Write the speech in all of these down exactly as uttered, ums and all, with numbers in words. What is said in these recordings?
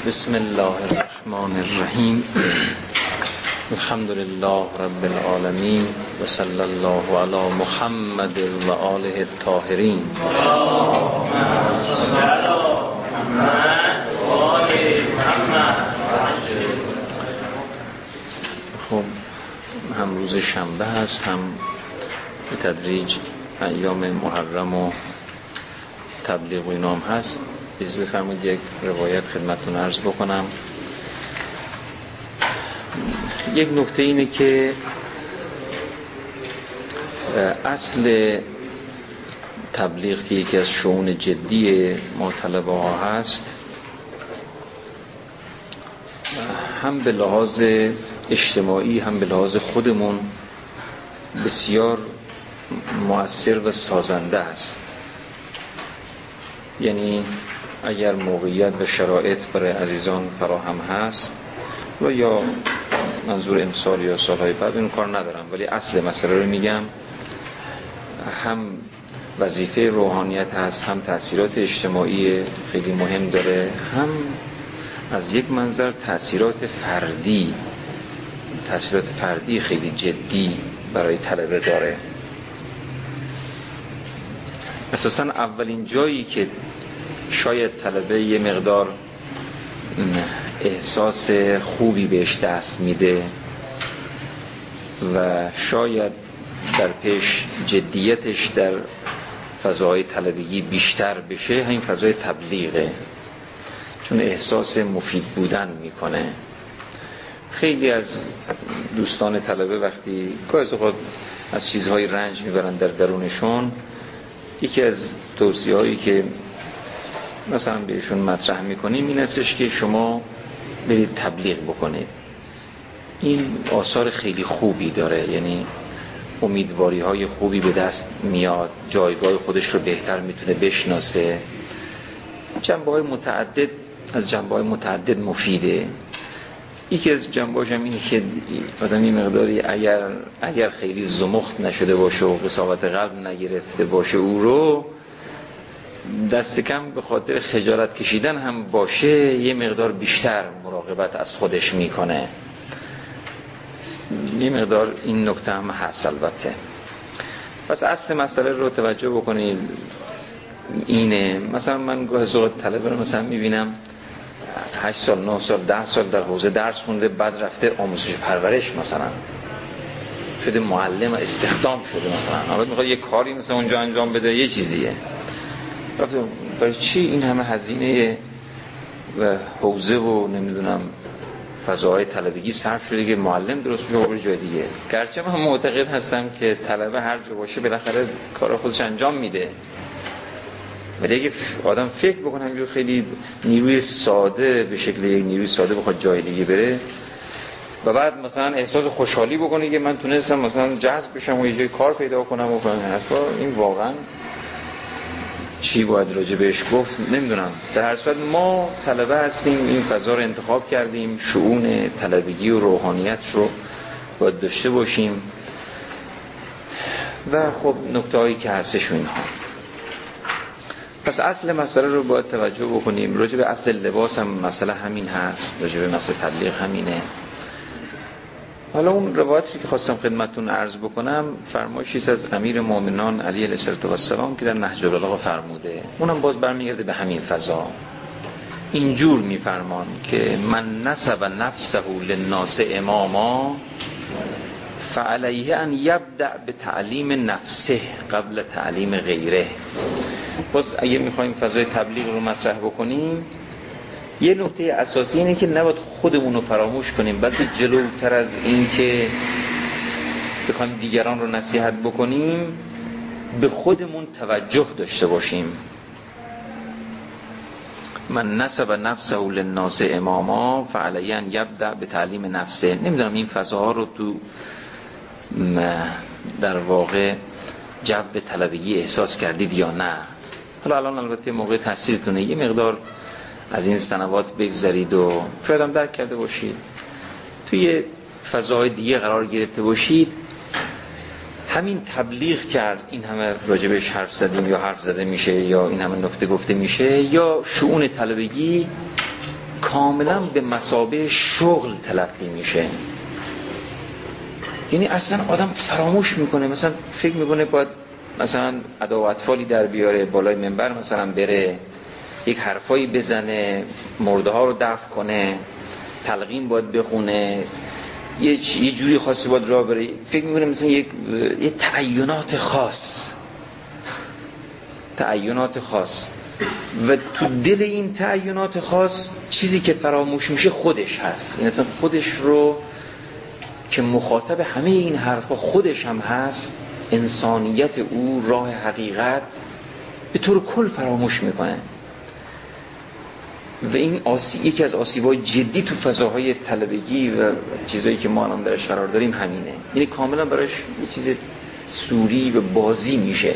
بسم الله الرحمن الرحیم. الحمد لله رب العالمین و صلی الله علی محمد و آله الطاهرین. خب هم روز شنبه هست، هم به تدریج ایام محرم و تبلیغ و اینام هست. از بفرمایید یک روایت خدمتتون عرض بکنم. یک نکته اینه که اصل تبلیغ که یکی از شؤون جدی ما طلبه ها هست، هم به لحاظ اجتماعی هم به لحاظ خودمون بسیار مؤثر و سازنده است. یعنی اگر موقعیت و شرایط برای عزیزان فراهم هست و یا منظور امسال یا سالهای بعد این کار ندارم، ولی اصل مسئله رو میگم، هم وظیفه روحانیت هست، هم تأثیرات اجتماعی خیلی مهم داره، هم از یک منظر تأثیرات فردی تأثیرات فردی خیلی جدی برای طلبه داره. اساساً اولین جایی که شاید طلبه یه مقدار احساس خوبی بهش دست میده و شاید در پیش جدیتش در فضای طلبگی بیشتر بشه، همین فضای تبلیغه، چون احساس مفید بودن میکنه. خیلی از دوستان طلبه وقتی گاهی اوقات از چیزهای رنج میبرن در درونشون، یکی از توصیه هایی که مثلا بهشون مطرح میکنیم این استش که شما برید تبلیغ بکنید. این آثار خیلی خوبی داره، یعنی امیدواری های خوبی به دست میاد، جایگاه خودش رو بهتر میتونه بشناسه. جنبه های متعدد از جنبه های متعدد مفیده. یکی از جنبه‌هاش هم اینه که آدمی مقداری اگر اگر خیلی زمخت نشده باشه و قساوت قلب نگرفته باشه، او رو دست کم به خاطر خجالت کشیدن هم باشه یه مقدار بیشتر مراقبت از خودش میکنه. یه مقدار این نکته هم هست البته. پس اصل مسئله رو توجه بکنید اینه. مثلا من گاهی اوقات طلبه رو مثلا میبینم هشت سال نه سال ده سال در حوزه درس خونده، بعد رفته آموزش پرورش مثلا شده معلم، استخدام شده، مثلا الان میخواد یه کاری مثلا اونجا انجام بده، یه چیزیه. برای چی این همه هزینه و حوزه و نمیدونم فضاهای طلبگی صرف شده که معلم درست بشه برای جای دیگه؟ گرچه من معتقد هستم که طلبه هر جا باشه بالاخره کار خودش انجام میده، ولی اگه آدم فکر بکنه همینجور خیلی نیروی ساده به شکل یک نیروی ساده بخواد جای دیگه بره و بعد مثلا احساس خوشحالی بکنه که من تونستم مثلا جذب بشم و یه جای کار پیدا کنم و حرفا، این واقعا چی باید راجع بهش گفت نمیدونم. در هر صورت ما طلبه هستیم، این فضا رو انتخاب کردیم، شؤون طلبگی و روحانیت رو باید داشته باشیم و خب نکته هایی که هستش و اینها. پس اصل مسئله رو باید توجه بکنیم. راجع به اصل لباس هم مسئله همین هست، راجع به مسئله تبلیغ همینه. حالا اون روایتی که خواستم خدمتتون عرض بکنم فرمایشی از امیر مومنان علیه السلام که در نهج البلاغه فرموده، اونم باز برمیگرده به همین فضا. اینجور میفرمان که من نسب نفسه للناس اماما فعلیه ان یبدأ به تعلیم نفسه قبل تعلیم غیره. باز اگه میخوایم فضای تبلیغ رو مطرح بکنیم، یه نکته اساسی اینه که نباید خودمون رو فراموش کنیم، بلکه جلوتر از این که بخوایم دیگران رو نصیحت بکنیم به خودمون توجه داشته باشیم. من نسب نفسه للناس اماما فعلیه ان یبدأ به تعلیم نفسه. نمیدونم این فضاها رو تو در واقع جو طلبگی احساس کردید یا نه. حالا الان البته موقع تحصیلتونه، یه مقدار از این سنوات بگذارید و شاید هم درک کرده باشید، توی فضاهای دیگه قرار گرفته باشید. همین تبلیغ کرد این همه راجبش حرف زدیم یا حرف زده میشه یا این همه نکته گفته میشه، یا شؤون طلبگی کاملا به مثابه شغل تلقی میشه. یعنی اصلا آدم فراموش میکنه، مثلا فکر میکنه باید مثلا ادا و اطفالی در بیاره بالای منبر، مثلا بره یک حرفایی بزنه، مرده ها رو دفن کنه، تلقین باید بخونه، یه یه جوری خاصی باید راه بره. فکر میکنه مثلا یک یه تعینات خاص تعینات خاص و تو دل این تعینات خاص چیزی که فراموش میشه خودش هست. این اصلا خودش رو که مخاطب همه این حرفا خودش هم هست، انسانیت او، راه حقیقت، به طور کل فراموش میکنه. و این آسی... یکی از آسیب‌های جدی تو فضاهای طلبگی و چیزایی که ما الان درش قرار داریم همینه. یعنی کاملا براش یه چیز سوری و بازی میشه،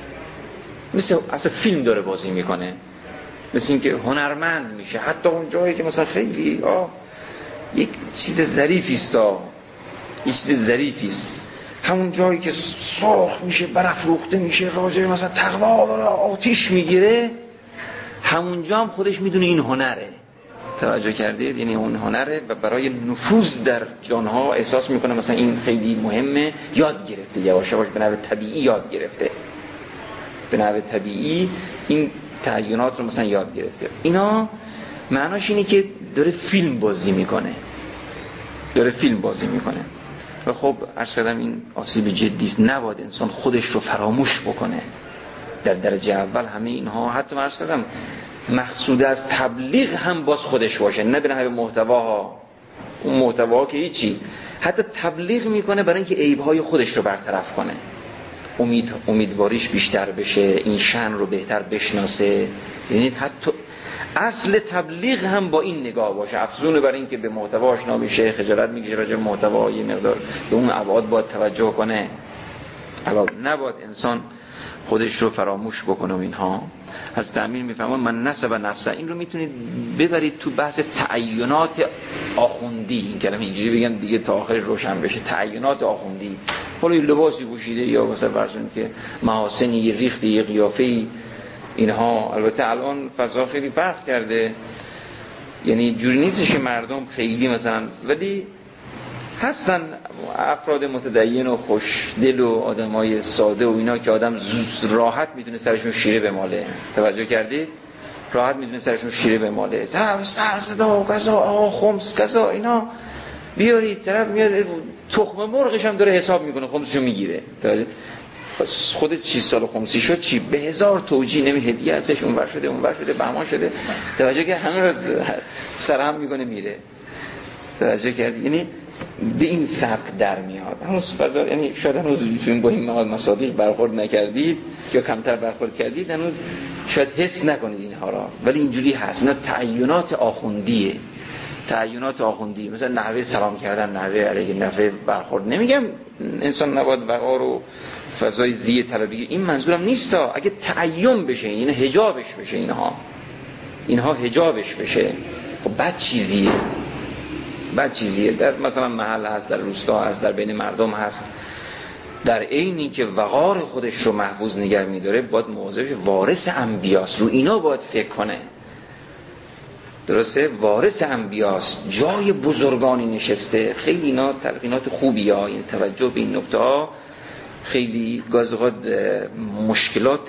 مثل اصلا فیلم داره بازی میکنه، مثل این که هنرمند میشه. حتی اون جایی که مثلا خیلی آه یک چیز ظریفی است، یک چیز ظریفی است، همون جایی که سرخ میشه، برافروخته میشه، راجع مثلا تقوا داره آتیش میگیره، همونجا هم خودش میدونه این هنره. توجه کردید؟ یعنی اون هنره و برای نفوذ در جانها احساس میکنه مثلا این خیلی مهمه، یاد گرفته، یواش یواش به نحو طبیعی یاد گرفته، به نحو طبیعی این تعینات رو مثلا یاد گرفته. اینا معناش اینه که داره فیلم بازی میکنه، داره فیلم بازی میکنه. و خب عرض کردم این آسیب جدی است. نباید انسان خودش رو فراموش بکنه. در درجه اول همه اینها، حتی عرض کردم مقصود از تبلیغ هم باز خودش باشه، نه به نحو محتواها. اون محتواها که هیچی، حتی تبلیغ میکنه برای اینکه عیبهای خودش رو برطرف کنه، امید امیدواریش بیشتر بشه، این شأن رو بهتر بشناسه. یعنی حتی اصل تبلیغ هم با این نگاه باشه، افزون برای اینکه به محتوا آشنا بشه، خجالت میکشه راجع به محتوا، یه مقدار به اون ابعاد باید توجه کنه. البته نباید انسان خودش رو فراموش بکنه. اینها از تعمیر میفهمون من نسب نفسه، این رو میتونید ببرید تو بحث تعینات آخوندی. این کلمه اینجوری بگن دیگه تا آخرش روشن بشه. تعینات آخوندی، حالا لباسی پوشیده یا مثلا فرضون که محاسنی، یه ریختی، یه قیافه‌ای، اینها. البته الان فضا خیلی فرق کرده، یعنی جوری نیستش که مردم خیلی مثلا، ولی هستن افراد متدین و خوشدل و آدمای ساده و اینا که آدم زود راحت میتونه سرشون شیره بماله. توجه کردید؟ راحت میتونه سرشون شیره بماله. طرف سر صدا و کذا، آقا خمس کذا، اینا بیارید. طرف میاد تخم مرغش هم داره حساب میکنه، خمسشو میگیره. خودت چی سال خمسی شد چی؟ به هزار توجیه، نمی هدیه ازش اون ور شده، اون ور شده، بهمان شده. توجه که همه رو سرهم میکنه میره. توجه کردی؟ یعنی به این سبک در میاد. هنوز فضا، یعنی شاید هنوز میتونید با این مواد مصادیق برخورد نکردید یا کمتر برخورد کردید، هنوز شاید حس نکنید اینها را، ولی اینجوری هست. اینا تعینات آخوندیه، تعینات آخوندی. مثلا نحوه سلام کردن، نحوه علیه، نحوه برخورد. نمیگم انسان نباید وقار و فضای زی طلبی، این منظورم نیست. اگه تعین بشه، یعنی حجابش بشه، اینها اینها حجابش بشه، خب بد چیزیه، بد چیزیه. در مثلا محل هست، در روستا هست، در بین مردم هست، در عینی که وقار خودش رو محفوظ نگه می‌داره، باید مواظب وارث انبیاست، رو اینا باید فکر کنه. درسته؟ وارث انبیاست، جای بزرگانی نشسته. خیلی اینا تلقینات خوبی ها، این توجه به این نکته ها خیلی گازوقات مشکلات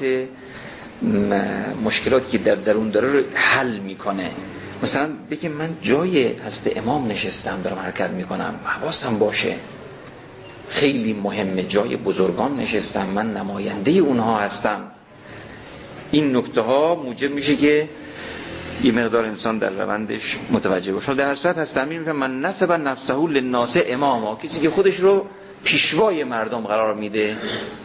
مشکلاتی که در درون داره رو حل میکنه. مثلا بگه من جای حضرت امام نشستم، دارم حرکت میکنم، حواسم باشه، خیلی مهمه، جای بزرگان نشستم، من نماینده اونها هستم. این نکته ها موجب میشه که یه مقدار انسان در روندش متوجه باشه. در هر صورت هست تعمیر میکنم من نسب نفسه للناس اماما، کسی که خودش رو پیشوای مردم قرار میده.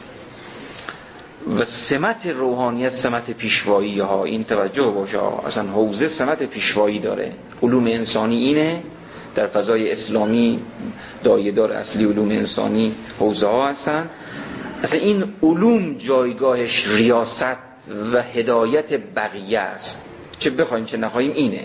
و سمت روحانیت سمت پیشوایی ها، این توجه باشه، اصلا حوزه سمت پیشوایی داره. علوم انسانی اینه، در فضای اسلامی دایه‌دار اصلی علوم انسانی حوزه ها هستن. اصلا این علوم جایگاهش ریاست و هدایت بقیه است، چه بخوایم چه نخواهیم اینه.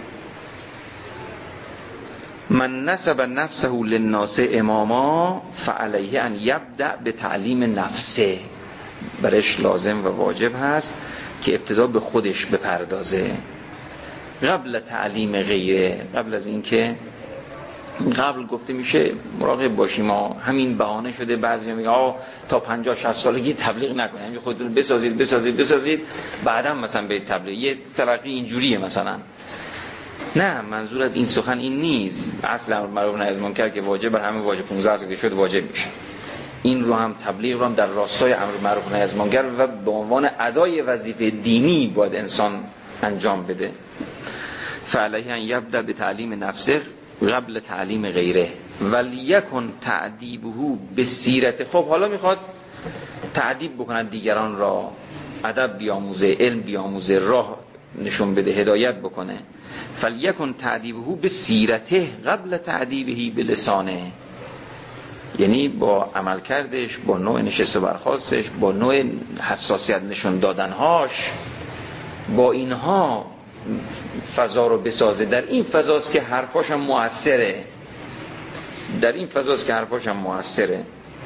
من نسب نفسه للناس اماما فعلیه ان یبدأ به تعلیم نفسه، برش لازم و واجب هست که ابتدا به خودش بپردازه. قبل تعلیم غیره، قبل از اینکه قبل گفته میشه مراقب باشیم. ما همین بهانه شده بعضی میگن آ تا پنجاه شصت سالگی تبلیغ نکنید، همین خودتون بسازید بسازید بسازید بعداً مثلا به تبلیغ. یه تلقی اینجوریه مثلا. نه، منظور از این سخن این نیست. اصل امر معروف نهی از منکر که واجب بر همه واجب پانزده سال که شد واجب میشه. این رو هم تبلیغ رو هم در راستای امر معروف نهی از منکر و به عنوان ادای وظیفه دینی باید انسان انجام بده. فعلیه ان یبدأ به تعلیم نفسه قبل تعلیم غیره ولیکن تعدیبه به سیرت. خب حالا میخواد تعدیب بکنن دیگران را، ادب بیاموزه، علم بیاموزه، راه نشون بده، هدایت بکنه. فلیکن تعدیبه به سیرته قبل تعدیبه به لسانه، یعنی با عمل کردش، با نوع نشست و برخاستش، با نوع حساسیت نشون دادنهاش، با اینها فضا رو بسازه. در این فضاست که حرفاش هم مؤثره، در این فضاست که حرفاش هم مؤثره.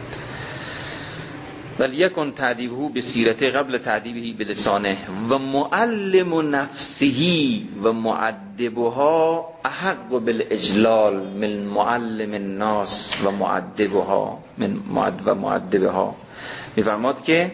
ولی یکن تعدیبه به سیرته قبل تعدیبه به لسانه و معلم نفسهی و معدبها احق بالاجلال من معلم الناس و معدبها من معد و معدبها. میفرماد که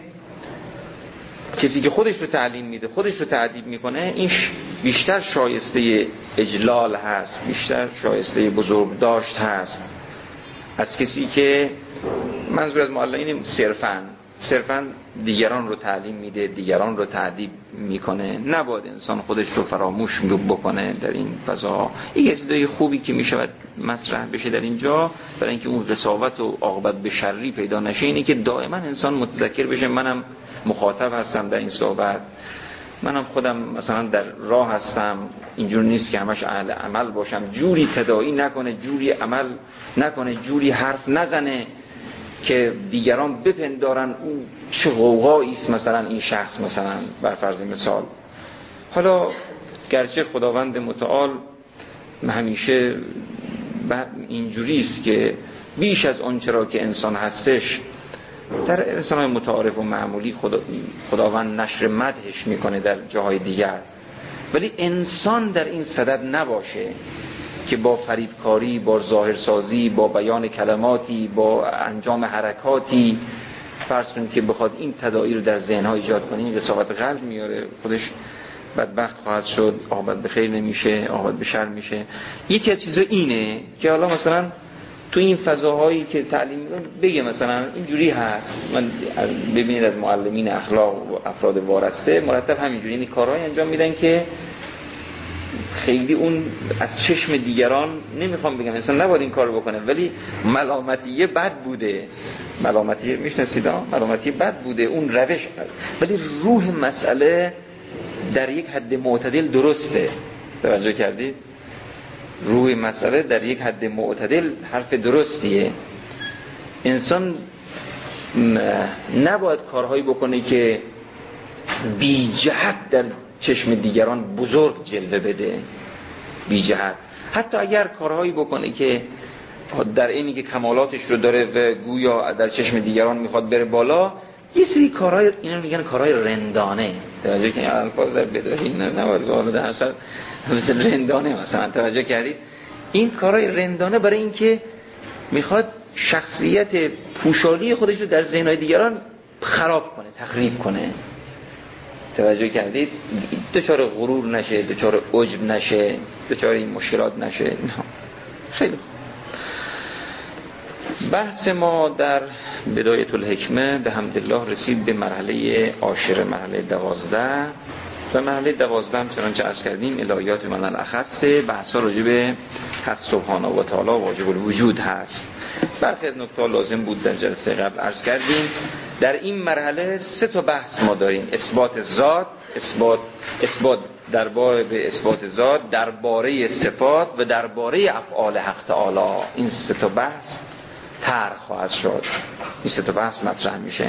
کسی که خودش رو تعلیم میده، خودش رو تعدیب میکنه، این بیشتر شایسته اجلال هست، بیشتر شایسته بزرگ داشت هست از کسی که منظور از معلم اینه صرفاً صرفاً دیگران رو تعلیم میده، دیگران رو تعدیب میکنه. نباید انسان خودش رو فراموش بکنه در این فضا. این چیزای خوبی که میشود مطرح بشه در اینجا برای اینکه اون قساوت و عاقبت به شری پیدا نشه، اینه که دائما انسان متذکر بشه منم مخاطب هستم در این صحبت، منم خودم مثلا در راه هستم، اینجور نیست که همش اهل عمل باشم، جوری تداعی نکنه، جوری عمل نکنه، جوری حرف نزنه که دیگران بپندارن اون چه غوغایی است مثلا این شخص، مثلا بر فرض مثال. حالا گرچه خداوند متعال همیشه اینجوری است که بیش از آن چرا که انسان هستش در انسان‌های متعارف و معمولی خدا خداوند نشر مدحش میکنه در جاهای دیگر، ولی انسان در این صدد نباشه که با فریبکاری، با ظاهرسازی، با بیان کلماتی، با انجام حرکاتی فرض کنید که بخواد این تداعی رو در ذهن‌ها ایجاد کنه، این قساوت قلب میاره، خودش بدبخت خواهد شد، عاقبت به خیر نمیشه، عاقبت به شر میشه. یکی از چیزا اینه که حالا مثلا تو این فضاهایی که تعلیم میدن بگه مثلا اینجوری هست. من ببینید از معلمین اخلاق و افراد وارسته مرتب همینجوری این کارهای انجام میدن که خیلی اون از چشم دیگران، نمیخوام بگم انسان نباید این کار بکنه، ولی ملامتیه بد بوده، ملامتیه میشناسید ها، ملامتیه بد بوده اون روش، ولی روح مسئله در یک حد معتدل درسته. توجه کردید؟ روح مسئله در یک حد معتدل حرف درستیه. انسان نباید کارهایی بکنه که بی جهت در چشم دیگران بزرگ جلوه بده، بی جهت. حتی اگر کارهایی بکنه که در اینی که کمالاتش رو داره و گویا در چشم دیگران میخواد بره بالا، یه سری کارهای اینا میگن کارهای رندانه. توجه کنید الفاظ در بداهی اینا نباید والا در اصل مثل رندانه مثلا. توجه کردید؟ این کارهای رندانه برای اینکه میخواد شخصیت پوشالی خودش رو در ذهن‌های دیگران خراب کنه، تخریب کنه. توجه کردید؟ دچار غرور نشه، دچار عجب نشه، دچار این مشکلات نشه. نه. خیلی خوب. بحث ما در بدایت الحکمه به حمدالله رسید به مرحله عاشر، مرحله دوازده. و مرحله دوازده هم چنانچه عرض کردیم الهیات من الاخص، بحثا راجع به حق سبحانه و تعالی واجب الوجود هست. برخی از نکات لازم بود در جلسه قبل عرض کردیم. در این مرحله سه تا بحث ما داریم: اثبات ذات، اثبات اثبات درباره به اثبات ذات، درباره صفات و درباره افعال حق تعالی. این سه تا بحث طرح خواهد شد، این سه تا بحث مطرح میشه.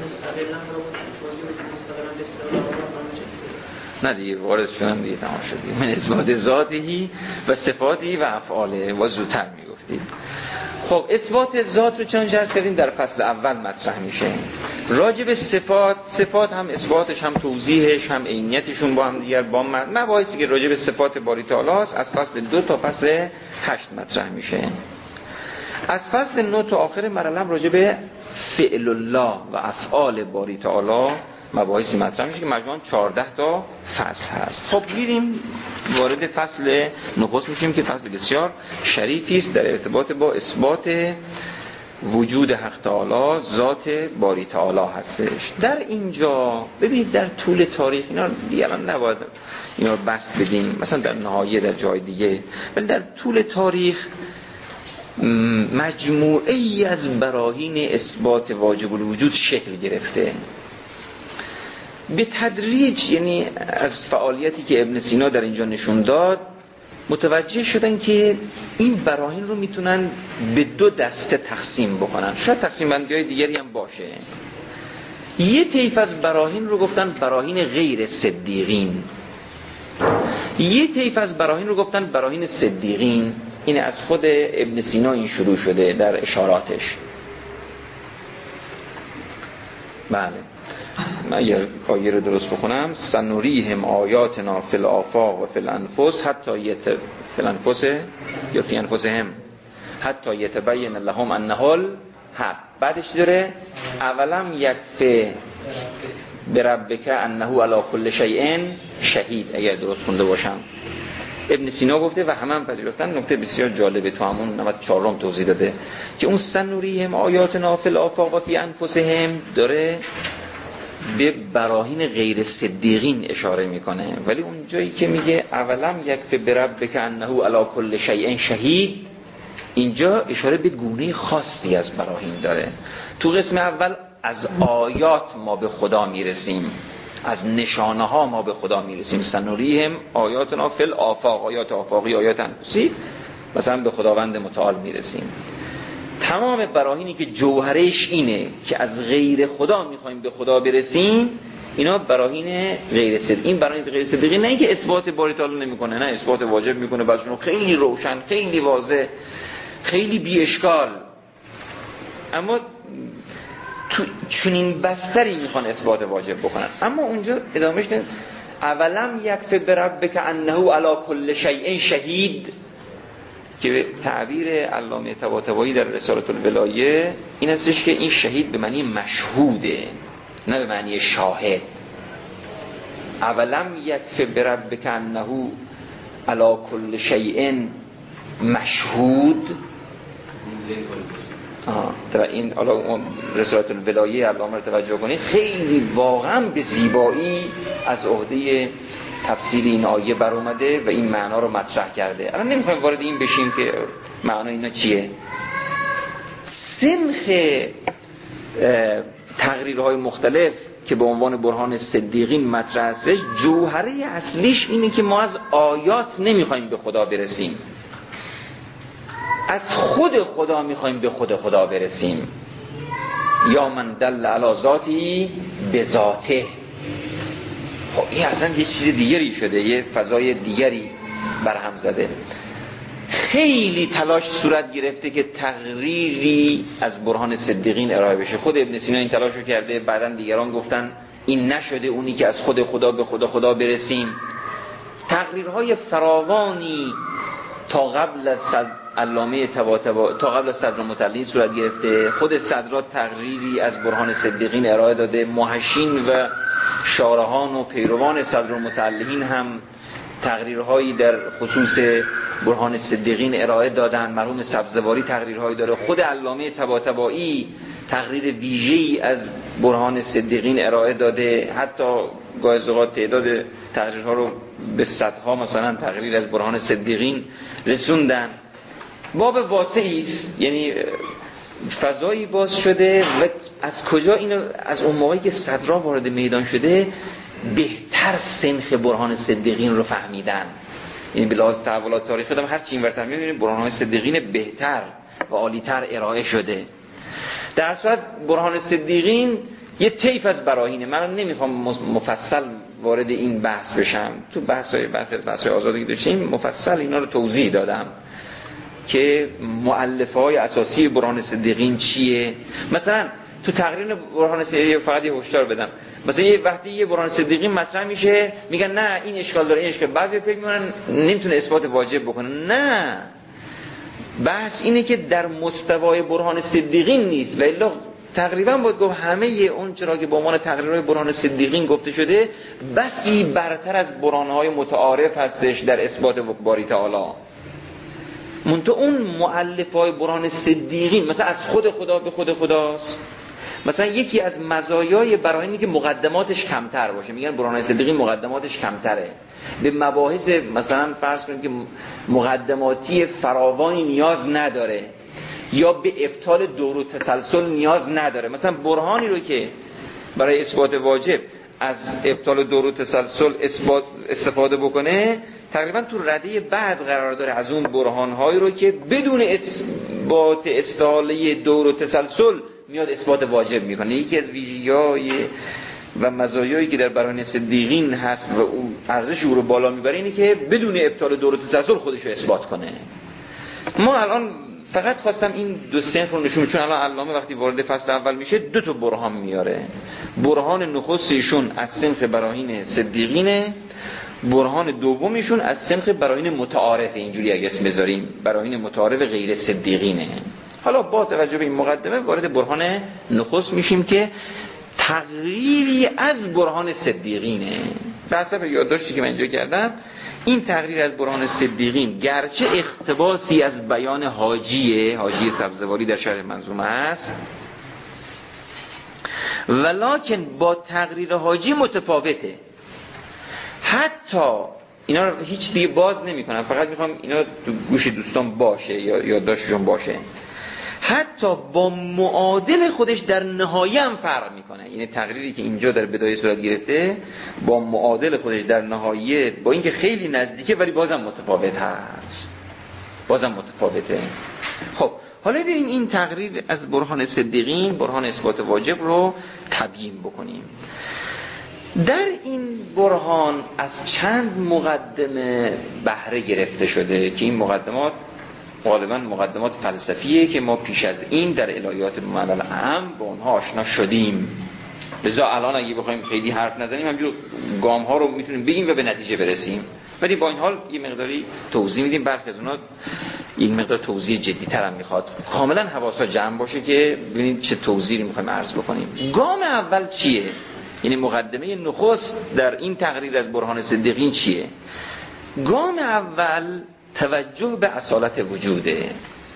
نه دیگه وارد شدن دیگه تمام شدیم. من اثبات ذاتی و صفاتی و افعاله و زودتر میگفتیم. خب اثبات ذات رو چون جرس کردیم در فصل اول مطرح میشه. راجب صفات، صفات هم اثباتش هم توضیحش هم عینیتشون با هم دیگر با مباحثی که راجب صفات باری تعالی است از فصل دو تا فصل هشت مطرح میشه. از فصل نه تا آخر مرحله هم راجب فعل الله و افعال باری تعالی مباحثی مطرح میشه که مجموعاً چهارده تا فصل هست. خب میریم وارد فصل نخست میشیم که فصل بسیار شریفی است در ارتباط با اثبات وجود حق تعالی، ذات باری تعالی هستش. در اینجا ببینید در طول تاریخ اینا دیگه الان نباید اینا رو بست بدیم مثلا در نهایه در جای دیگه، ولی در طول تاریخ مجموعه ای از براهین اثبات واجب الوجود شکل گرفته به تدریج. یعنی از فعالیتی که ابن سینا در اینجا نشون داد متوجه شدن که این براهین رو میتونن به دو دسته تقسیم بکنن، شاید تقسیم بندی های دیگری هم باشه. یه طیف از براهین رو گفتن براهین غیر صدیقین، یه طیف از براهین رو گفتن براهین صدیقین. این از خود ابن سینا این شروع شده در اشاراتش. بله من یه آیه رو درست بکنم. سنوریهم آیاتنا فی الآفاق و فی الانفس حتی یت فی الانفس یا فی انفسهم حتی یتبین لهم انه الحق. بعدش داره اولم یکفی بربک انه علی کل شیء شهید، اگر درست خونده باشم. ابن سینا گفته و همه هم پذیرفتن. نکته بسیار جالبه تو همون نود و چهارم توضیح داده که اون سنوریهم آیاتنا فی الآفاق و فی انفسهم داره به براهین غیر صدیقین اشاره میکنه، ولی اون جایی که میگه اولم یکفی بربک انه علی کل شیء شهید اینجا اشاره به گونه خاصی از براهین داره. تو قسم اول از آیات ما به خدا میرسیم، از نشانه ها ما به خدا میرسیم. سنوریهم آیاتنا فی الآفاق، آیات آفاقی، آیات انفسی، مثلا به خداوند متعال میرسیم. تمام براهینی که جوهرش اینه که از غیر خدا میخوایم به خدا برسیم اینا براهین غیر صدیق. این براهین غیر صدیقی نه اینکه اثبات باری تعالی نمیکنه، نه اثبات واجب میکنه، بعضیشون خیلی روشن، خیلی واضح، خیلی بی اشکال، اما تو چنین بستری میخوان اثبات واجب بکنن. اما اونجا ادامهش نه اولم یکفی بربک انه علی کل شیء شهید که به تعبیر علامه طباطبایی در رسالة الولایه این هستش که این شهید به معنی مشهوده نه به معنی شاهد. اولم یکفی بربک انه علی کل شیء مشهود. آه این حالا رسالة الولایه علامه رو توجه کنید، خیلی واقعا به زیبایی از عهده تفسیر این آیه بر اومده و این معنا رو مطرح کرده. الان نمیخوایم وارد این بشیم که معنا اینا چیه. سنخ تقریرهای مختلف که به عنوان برهان صدیقین مطرح هستش، جوهره اصلیش اینه که ما از آیات نمیخوایم به خدا برسیم، از خود خدا میخوایم به خود خدا برسیم. یا من دل علی ذاتی به ذاته. خب این اصلا یه چیز دیگری شده، یه فضای دیگری برهم زده. خیلی تلاش صورت گرفته که تقریری از برهان صدیقین ارائه بشه. خود ابن سینا این تلاشو کرده، بعدن دیگران گفتن این نشده، اونی که از خود خدا به خدا خدا برسیم. تقریرهای فراوانی تا قبل از صد علامه طباطبایی تا قبل از صدر مطلعین صورت گرفته. خود صدرات تقریری از برهان صدیقین ارائه داده. محشین و شارحان و پیروان صدر مطلعین هم تقریرهایی در خصوص برهان صدیقین ارائه دادن. مرحوم سبزواری تقریرهایی داره. خود علامه طباطبایی تقریر ویژه‌ای از برهان صدیقین ارائه داده. حتی گاهی اوقات تعداد تقریرها رو به صدها مثلا تقریر از برهان صدیقین رسوندن. باب واسعی است، یعنی فضایی باز شده و از کجا اینو از اون موقعی که صدرا وارد میدان شده بهتر سنخ برهان صدیقین رو فهمیدن. یعنی به لحاظ تحولات تاریخی هم هر چی اینورتر می‌بینید برهان صدیقین بهتر و عالی‌تر ارائه شده. در صورت برهان صدیقین یه طیف از براهینه. من نمیخوام مفصل وارد این بحث بشم، تو بحث‌های برخی از بحث‌های آزادی که داشتیم مفصل اینا رو توضیح دادم که مؤلفه‌های اساسی برهان صدیقین چیه. مثلا تو تقریر برهان صدیقی فقط یه هشدار بدم، مثلا یه وقتی یه برهان صدیقی مطرح میشه میگن نه این اشکال داره این اشکال، بعضی فکر میکنن نمیتونه اثبات واجب بکنه. نه، بحث اینه که در مستوای برهان صدیقین نیست، و الا تقریبا باید گفت همه اون چرا که به عنوان تقریرهای برهان صدیقین گفته شده بسی برتر از برهانهای متعارف هستش در اثبات باری تعالی. منتها اون مؤلفهای برهان صدیقین مثلا از خود خدا به خود خداست، مثلا یکی از مزایای برای اینه که مقدماتش کمتر باشه، میگن برهان صدیقین مقدماتش کمتره، به مباحث مثلا فرض کنیم که مقدماتی فراوانی نیاز نداره، یا به ابطال دور و تسلسل نیاز نداره. مثلا برهانی رو که برای اثبات واجب از ابطال دور و تسلسل اثبات استفاده بکنه، تقریبا تو رده بعد قرار داره از اون برهان‌هایی رو که بدون اثبات استحاله دور و تسلسل میاد اثبات واجب میکنه. یکی از ویژگی‌های و مزایایی که در برهان صدیقین هست و اون ارزش او رو بالا میبره اینه که بدون ابطال دور و تسلسل خودش رو اثبات کنه. ما الان فقط خواستم این دو صنف رو نشون، چون الان علامه وقتی وارد فصل اول میشه دو تا برهان میاره. برهان نخست ایشون از صنف براهین صدیقینه، برهان دومیشون از صنف براهین متعارف، اینجوری اگه اسم بذاریم براهین متعارف غیر صدیقینه. حالا با توجه به این مقدمه وارد برهان نخست میشیم که تقریری از برهان صدیقینه. به حسب یادداشتی که من اینجا کردم، این تقریر از برهان صدیقین گرچه اقتباسی از بیان حاجیه حاجی سبزواری در شرح منظومه است، ولکن با تقریر حاجی متفاوته. حتی اینا رو هیچ دیگه باز نمی کنم، فقط میخوام اینا تو گوش دوستان باشه یا یادداشتشون باشه. حتی با معادل خودش در نهایه هم فرق میکنه. یعنی تقریری که اینجا در بدایه صورت گرفته با معادل خودش در نهایه، با اینکه خیلی نزدیکه ولی بازم متفاوت هست، بازم متفاوته. خب حالا بریم این تقریر از برهان صدیقین، برهان اثبات واجب رو تبیین بکنیم. در این برهان از چند مقدمه بهره گرفته شده که این مقدمات غالبا مقدمات فلسفیه که ما پیش از این در الهیات معنی اعم با اونها آشنا شدیم. لذا الان اگه بخوایم خیلی حرف نزنیم همینجور گام ها رو میتونیم بگیم و به نتیجه برسیم، ولی با این حال یه مقداری توضیح میدیم. برخی از اونها یک مقدار توضیح جدی تر هم میخواد، کاملا حواسا جمع باشه که ببینید چه توضیحی میخوایم عرض بکنیم. گام اول چیه؟ یعنی مقدمه نخست در این تقریر از برهان صدیقین چیه؟ گام اول توجه به اصالت وجوده.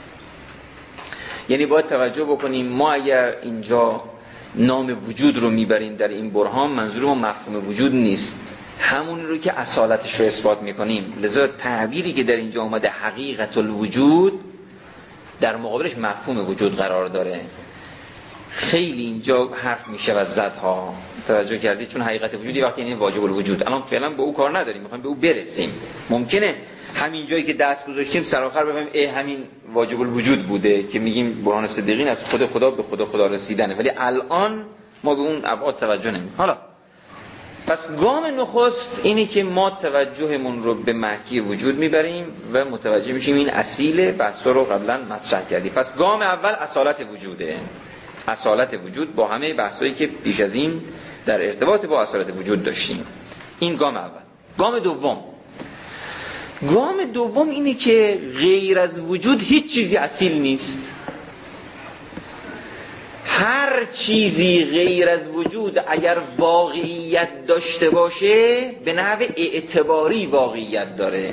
یعنی باید توجه بکنیم ما اگر اینجا نام وجود رو میبریم در این برهان، منظور ما مفهوم وجود نیست، همون رو که اصالتش رو اثبات میکنیم. لذا تعبیری که در اینجا اومده حقیقت الوجود در مقابلش مفهوم وجود قرار داره. خیلی اینجا حرف میشه و زدها توجه کردید، چون حقیقت وجودی وقتی یعنی واجب الوجود. الان فعلا به او کار نداریم، میخوایم به او برسیم. ممکنه همین جایی که دست گذاشتیم سر آخر بفهمیم ای همین واجب الوجود بوده که میگیم برهان صدیقین از خود خدا به خدا خدا رسیدنه، ولی الان ما به اون ابعاد توجه نمی‌کنیم. حالا پس گام نخست اینه که ما توجهمون رو به معکی وجود میبریم و متوجه میشیم این اصیل بحثا رو قبلا مطرح کردیم. پس گام اول اصالت وجوده، اصالت وجود با همه بحثایی که پیش از این در ارتباط با اصالت وجود داشتیم. این گام اول. گام دوم گام دوم اینه که غیر از وجود هیچ چیزی اصیل نیست. هر چیزی غیر از وجود اگر واقعیت داشته باشه به نحو اعتباری واقعیت داره.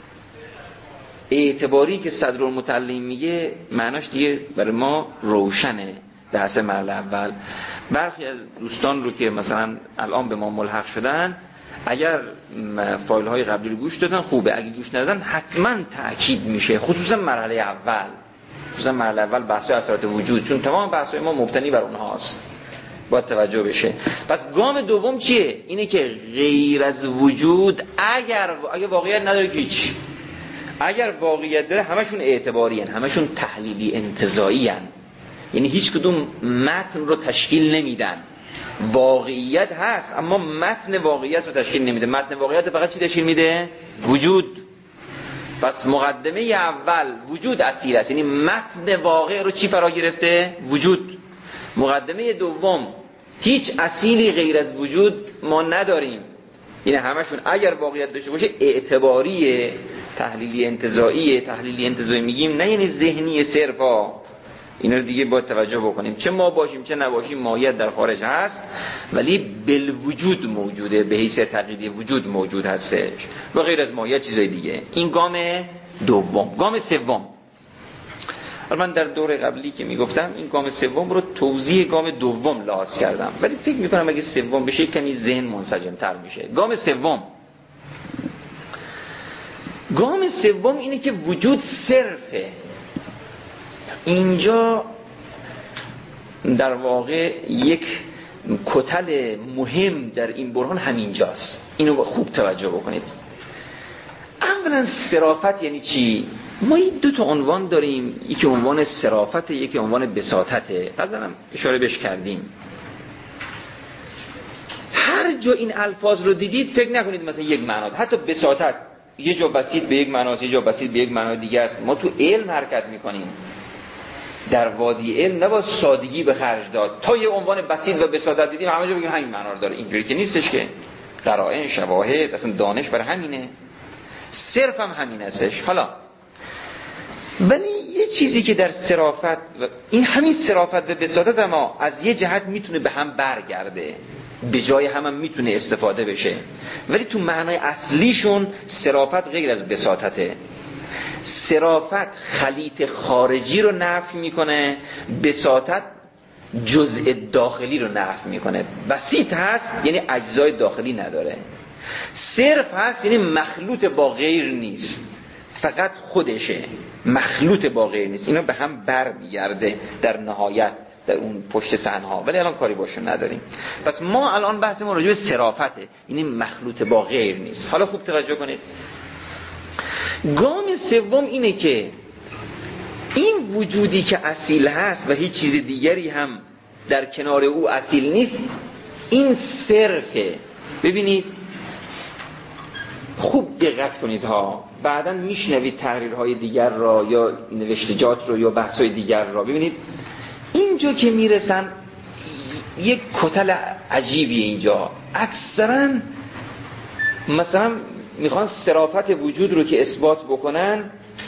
اعتباری که صدرالمتعلم میگه معناش دیگه برای ما روشنه. در اصل مرحله اول برخی از دوستان رو که مثلا الان به ما ملحق شدن، اگر فایل های قبلی رو گوش دادن خوبه، اگه گوش ندادن حتما تأکید میشه، خصوصا مرحله اول، خصوصا مرحله اول بحث اثرات وجود، چون تمام بحث ما مبتنی بر اونهاست، باید توجه بشه. پس گام دوم چیه؟ اینه که غیر از وجود اگر اگر واقعیت نداره که هیچ، اگر واقعیت داره همشون اعتباری هن، همشون تحلیلی انتزاعی هن. یعنی هیچ کدوم متن رو تشکیل نمیدن. واقعیت هست اما متن واقعیت رو تشکیل نمیده. متن واقعیت فقط چی تشکیل میده؟ وجود. پس مقدمه اول وجود اصیل است، یعنی متن واقع رو چی فرا گرفته؟ وجود. مقدمه دوم، هیچ اصیلی غیر از وجود ما نداریم. این همشون اگر واقعیت داشته باشه اعتباریه، تحلیلی انتزاعیه. تحلیلی انتزاعی میگیم نه یعنی ذهنی صرفا، اینا رو دیگه باید توجه بکنیم. چه ما باشیم چه نباشیم ماهیت در خارج هست، ولی بالوجود موجوده، به حیث تقییدی وجود موجود هستش و غیر از ماهیت چیزای دیگه. این گام دوم. گام سوم، من در دور قبلی که میگفتم این گام سوم رو توضیح گام دوم لحاظ کردم، ولی فکر میکنم اگه سوم بشه کمی ذهن منسجم تر میشه. گام سوم گام سوم اینه که وجود صرفه. اینجا در واقع یک کتل مهم در این برهان همینجاست، اینو خوب توجه بکنید. اولا صرافت یعنی چی؟ ما این دو تا عنوان داریم، یکی عنوان صرافت، یکی عنوان بساطته. قبلا هم اشاره بهش کردیم. هر جا این الفاظ رو دیدید فکر نکنید مثلا یک معنا، حتی بساطت یه جا بسیط به یک معناست، یه جا بسیط به یک معنا دیگه است. ما تو علم حرکت میکنیم، در وادی علم نباید سادگی به خرج داد. تا یه عنوان بسیط و بساطت دیدیم همه جا بگیم همین معنا رو داره. اینجوری که نیستش که. قرائن، شواهد، اصلا دانش برای همینه، صرف هم همین هستش. حالا ولی یه چیزی که در صرافت و این همین صرافت و بساطت ما از یه جهت میتونه به هم برگرده، به جای هم, هم میتونه استفاده بشه، ولی تو معنای اصلیشون صرافت غیر از بساطته. صرافت خلیط خارجی رو نفی میکنه، بساطت جزء داخلی رو نفی میکنه. بسیط هست یعنی اجزای داخلی نداره. صرف هست یعنی مخلوط با غیر نیست، فقط خودشه، مخلوط با غیر نیست. اینا به هم بر میگرده در نهایت در اون پشت صحنه‌ها، ولی الان کاری باشون نداریم. پس ما الان بحث ما راجع به صرافته، یعنی مخلوط با غیر نیست. حالا خوب توجه کنید. گام سوم اینه که این وجودی که اصیل هست و هیچ چیز دیگری هم در کنار او اصیل نیست، این صرفه. ببینید خوب دقت کنید ها، بعداً میشنوید تحریرهای دیگر را یا نوشتجات رو یا بحثهای دیگر را. ببینید اینجا که میرسن یک کتل عجیبیه. اینجا اکثرا مثلا میخوان صرافت وجود رو که اثبات بکنن،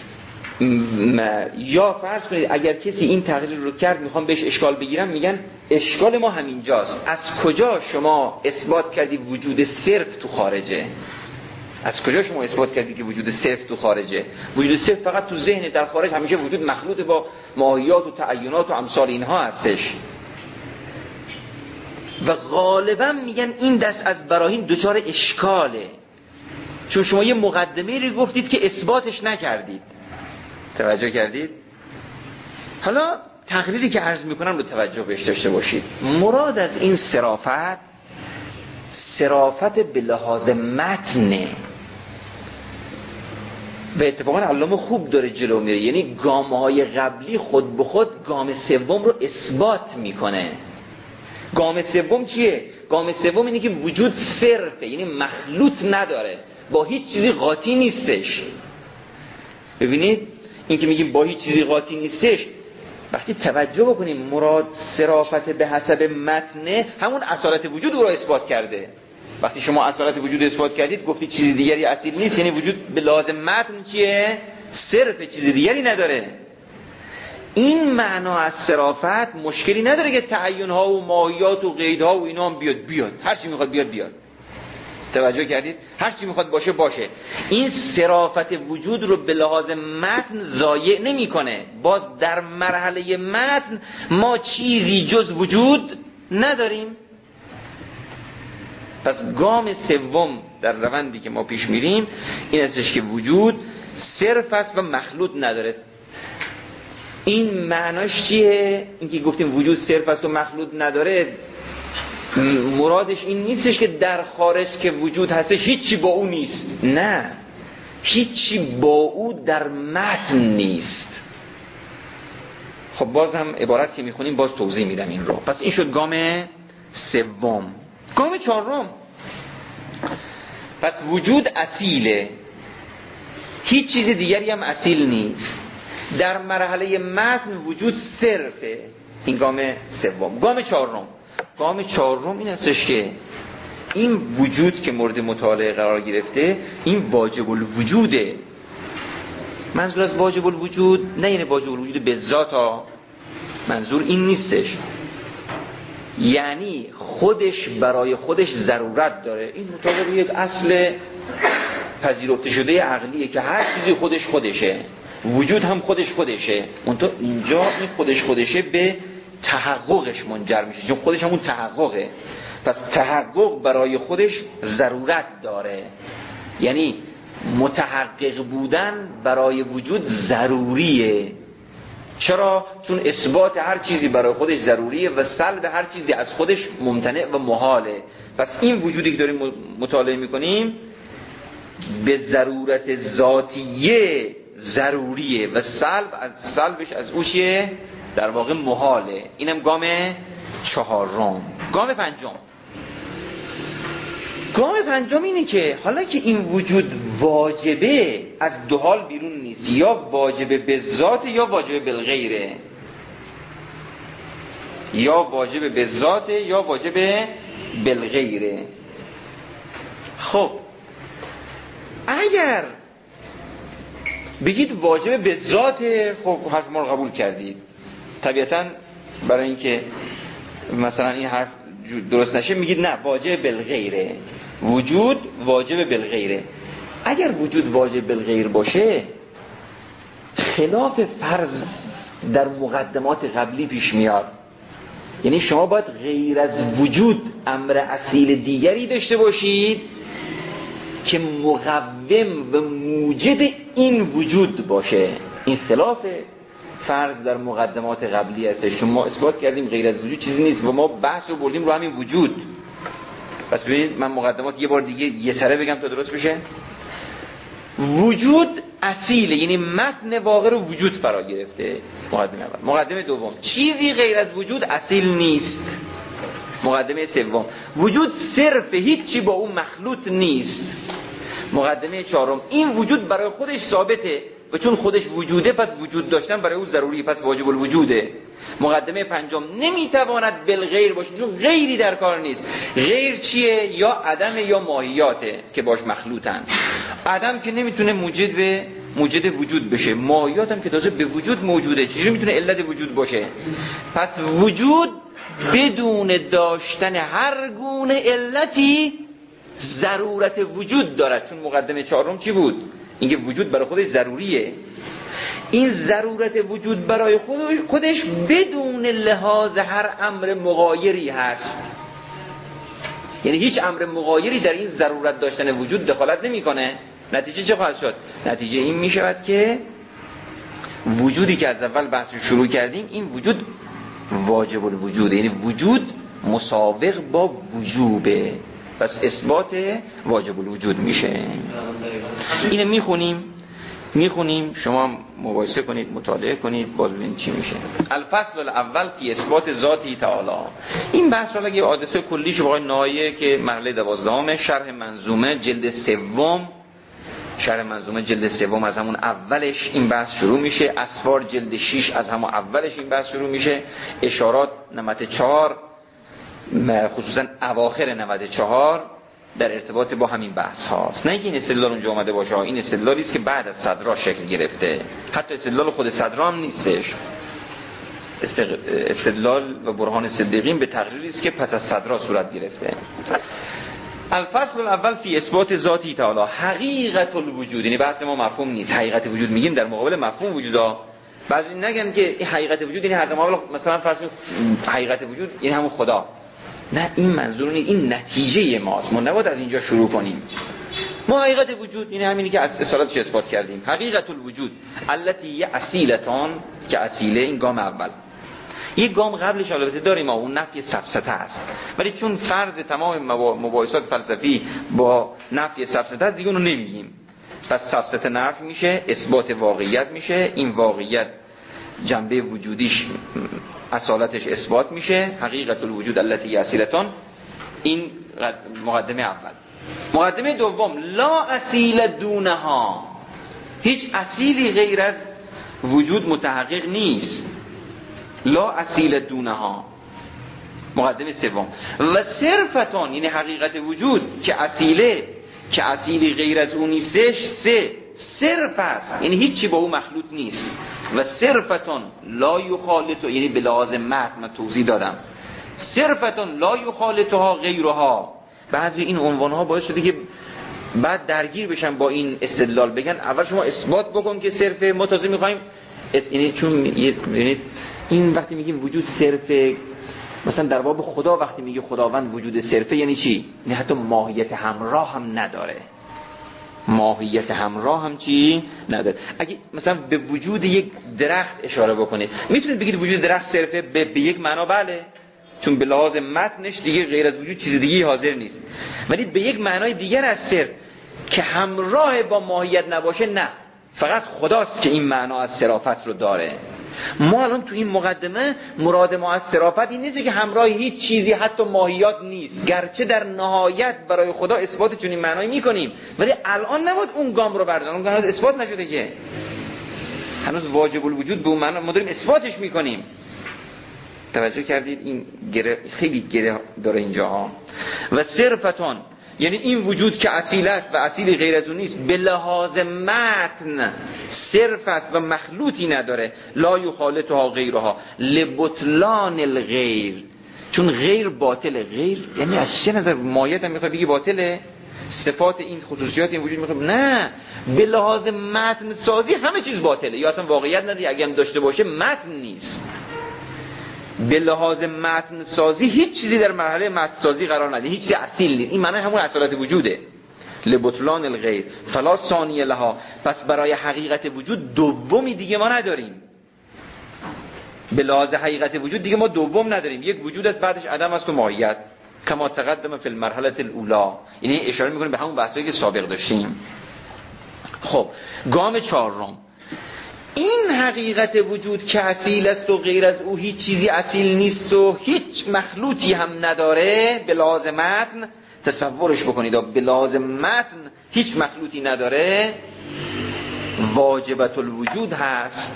یا فرض کنید اگر کسی این تقریر رو کرد میخوان بهش اشکال بگیرن، میگن اشکال ما همینجاست. از کجا شما اثبات کردی وجود صرف تو خارجه؟ از کجا شما اثبات کردی که وجود صرف تو خارجه؟ وجود صرف فقط تو ذهن، در خارج همیشه وجود مخلوط با ماهیات و تعینات و امثال اینها هستش. و غالبا میگن این دست از براهین دچار اشکاله، چون شما یه مقدمه رو گفتید که اثباتش نکردید. توجه کردید؟ حالا تقریری که عرض میکنم رو توجه بهش داشته باشید. مراد از این صرافت، صرافت به لحاظ متنه و اتفاقا علامه خوب داره جلو میره، یعنی گام‌های قبلی خود به خود گام سوم رو اثبات میکنه. گام سوم چیه؟ گام سوم اینه که وجود صرفه، یعنی مخلوط نداره، با هیچ چیزی قاطی نیستش. ببینید این که میگیم با هیچ چیزی قاطی نیستش، وقتی توجه بکنیم مراد صرافت به حسب متنه، همون اصالت وجود رو اثبات کرده. وقتی شما اصالت وجود اثبات کردید گفتید چیزی دیگری اصیل نیست، یعنی وجود به لازم متن چیه؟ صرف، چیزی دیگری نداره. این معنا از صرافت مشکلی نداره که تعین‌ها و ماهیات و قیدها و اینا هم بیاد بیاد هر چی میخواد بیاد بیاد. توجه کردید؟ هر چی میخواد باشه باشه. این صرافت وجود رو به لحاظ متن ضایع نمیکنه. باز در مرحله متن ما چیزی جز وجود نداریم. پس گام سوم در روندی که ما پیش میریم این استش که وجود صرف است و مخلوط نداره. این معناش چیه؟ اینکه گفتیم وجود صرف است و مخلوط نداره، مرادش این نیستش که در خارج که وجود هستش هیچی با او نیست. نه، هیچی با او در متن نیست. خب باز هم عبارت که میخونیم باز توضیح میدم این رو. پس این شد گام سوم. گام چهارم، پس وجود اصیله، هیچ چیز دیگری هم اصیل نیست. در مرحله متن وجود صرفه، این گام سوم. گام چهارم گام چهارم این هستش که این وجود که مورد مطالعه قرار گرفته این واجب الوجوده. منظور از واجب الوجود نه یعنی واجب الوجود به ذات ها، منظور این نیستش، یعنی خودش برای خودش ضرورت داره. این مطابق یک اصل پذیرفته شده عقلیه که هر چیزی خودش خودشه، وجود هم خودش خودشه. اونطور اینجا این خودش خودشه به تحققش منجر میشه، چون خودش همون تحققه. پس تحقق برای خودش ضرورت داره، یعنی متحقق بودن برای وجود ضروریه. چرا؟ چون اثبات هر چیزی برای خودش ضروریه و سلب هر چیزی از خودش ممتنع و محاله. پس این وجودی که داریم مطالعه میکنیم به ضرورت ذاتیه ضروریه و سلب از سلبش از او چیه؟ در واقع محاله. اینم گام چهارم. گام پنجم گام پنجم اینه که حالا که این وجود واجبه، از دو حال بیرون نیست، یا واجبه به ذات یا واجبه بالغیره، یا واجبه به ذات یا واجبه بالغیره. خب اگر بگید واجبه به ذات، خب حرف ما رو قبول کردید. طبیعتاً برای اینکه مثلا این حرف درست نشه میگید نه واجب بالغیره، وجود واجب بالغیره. اگر وجود واجب بالغیر باشه خلاف فرض در مقدمات قبلی پیش میاد، یعنی شما باید غیر از وجود امر اصیل دیگری داشته باشید که مقوم و موجد این وجود باشه. این خلاف فرض در مقدمات قبلی هستش، چون ما اثبات کردیم غیر از وجود چیزی نیست و ما بحث رو بردیم رو همین وجود. پس ببینید من مقدمات یه بار دیگه یه سره بگم تا درست بشه. وجود اصیله، یعنی متن واقع رو وجود فرا گرفته. مقدمه اول. مقدمه دوم چیزی غیر از وجود اصیل نیست. مقدمه سوم وجود صرف هیچی با اون مخلوط نیست. مقدمه چهارم این وجود برای خودش ثابته و چون خودش وجوده پس وجود داشتن برای او ضروری، پس واجب الوجوده. مقدمه پنجم نمیتواند بالغیر باشه چون غیری در کار نیست. غیر چیه؟ یا عدم یا ماهیاته که باش مخلوطن. عدم که نمیتونه موجد به موجد وجود بشه، ماهیات هم که تازه به وجود موجوده، چجوری میتونه علت وجود باشه؟ پس وجود بدون داشتن هر گونه علتی ضرورت وجود دارد. چون مقدمه چهارم چی بود؟ اینکه وجود برای خودش ضروریه. این ضرورت وجود برای خودش بدون لحاظ هر امر مغایری هست، یعنی هیچ امر مغایری در این ضرورت داشتن وجود دخالت نمیکنه. نتیجه چه خواهد شد؟ نتیجه این می شود که وجودی که از اول بحث شروع کردیم این وجود واجب الوجوده، یعنی وجود مسابق با وجوبه، پس اثبات واجب الوجود میشه. اینو میخونیم میخونیم شما مقایسه کنید، مطالعه کنید، باز ببینید چی میشه. الفصل الاول فی اثبات ذاتی تعالی. این بحث رو اگه حادثه کلیش با آقای نایه که مرحله دوازدهم شرح منظومه جلد سوم، شرح منظومه جلد سوم از همون اولش این بحث شروع میشه. اسفار جلد شش از همون اولش این بحث شروع میشه. اشارات نمت چهار خصوصا اواخر نود چهار در ارتباط با همین بحث هاست. نه اینکه این استدلال اونجا آمده باشه، این استدلالی است که بعد از صدرا شکل گرفته. حتی استدلال خود صدرا هم نیستش. استدلال و برهان صدیقین به تقریری است که پس از صدرا صورت گرفته. الفصل الاول فی اثبات ذاتی تعالی حقیقت الوجود، یعنی بحث ما مفهوم نیست. حقیقت وجود میگیم در مقابل مفهوم وجودا. بعضی نگن که این حقیقت وجود یعنی حق ما، مثلا فرض حقیقت وجود این همون خدا. نه، این منظور نیست، این نتیجه ماست. ما نباید از اینجا شروع کنیم. ما حقیقت وجود این همینی که از اصالتش اثبات کردیم. حقیقت الوجود التي اصیلتان که اصیله، این گام اول. یک گام قبلش البته داریم، اون نفی سفسطه است، ولی چون فرض تمام مباحثات فلسفی با نفی سفسطه است دیگه اونو نمیگیم. پس سفسطه نفی میشه، اثبات واقعیت میشه. این واقعیت جنبه وجودیش اصالتش اثبات میشه. حقیقت الوجود التي اصیلتان، این مقدمه اول. مقدمه دوم لا اصیل دونها، هیچ اصیلی غیر از وجود متحقق نیست. لا اصیل دونها. مقدمه سوم و صرفتون، یعنی حقیقت وجود که اصیله، که اصیلی غیر از اون نیستش، سه صرف است، یعنی هیچی با اون مخلوط نیست. و صرفتون لا یخالط، یعنی به لازم متن من توضیح دادم، صرفتون لا یخالطها غیرها. بعضی این عنوانها باعث شده که بعد درگیر بشن با این استدلال، بگن اول شما اثبات بکن که صرفه، ما تازه میخوایم اس... یعنی چون یعنی این وقتی میگیم وجود صرفه، مثلا در باب خدا وقتی میگه خداوند وجود صرفه یعنی چی؟ نه حتی ماهیت همراه هم نداره. ماهیت همراه هم چی؟ نداره. اگه مثلا به وجود یک درخت اشاره بکنید، میتونید بگید وجود درخت صرفه به, به یک معنا بله، چون به لحاظ متنش دیگه غیر از وجود چیز دیگه حاضر نیست. ولی به یک معنای دیگر از صرف که همراه با ماهیت نباشه، نه، فقط خداست که این معنا از صرافت رو داره. ما الان تو این مقدمه مراد ما از صرافت این نیست که همراه هیچ چیزی حتی ماهیات نیست، گرچه در نهایت برای خدا اثبات چنین معنایی میکنیم، ولی الان نباید اون گام رو برداریم، اون هنوز اثبات نشده، که هنوز واجب الوجود به اون معنا ما داریم اثباتش میکنیم. توجه کردید؟ این گره خیلی گره داره اینجاها. و صرفتون، یعنی این وجود که اصیل است و اصیلی غیر از اون نیست، به لحاظ متن صرف است و مخلوطی نداره. لا یخالطها غیرها لبطلان الغیر، چون غیر باطله. غیر یعنی از چه نظر؟ ماهیت هم میخواد بگی باطله؟ صفات این خصوصیات این وجود میخواد؟ نه، به لحاظ متن سازی همه چیز باطله، یا اصلا واقعیت نداره، اگه هم داشته باشه متن نیست. به لحاظ متن سازی هیچ چیزی در مرحله متن سازی قرار نداره، هیچ چیزی اصیل نیست. این معنی همون اصالت وجوده. لبطلان الغیر فلا ثانی لها، پس برای حقیقت وجود دومی دیگه ما نداریم. به لحاظ حقیقت وجود دیگه ما دوم نداریم، یک وجود است بعدش عدم است و ماهیت، کما تقدم فی المرحله الاولى. یعنی اشاره میکنه به همون بحثایی که سابق داشتیم. خب گام چهارم، این حقیقت وجود که اصیل است و غیر از او هیچ چیزی اصیل نیست و هیچ مخلوطی هم نداره، به لازم متن تصورش بکنید، به لازم متن هیچ مخلوطی نداره، واجبت الوجود هست.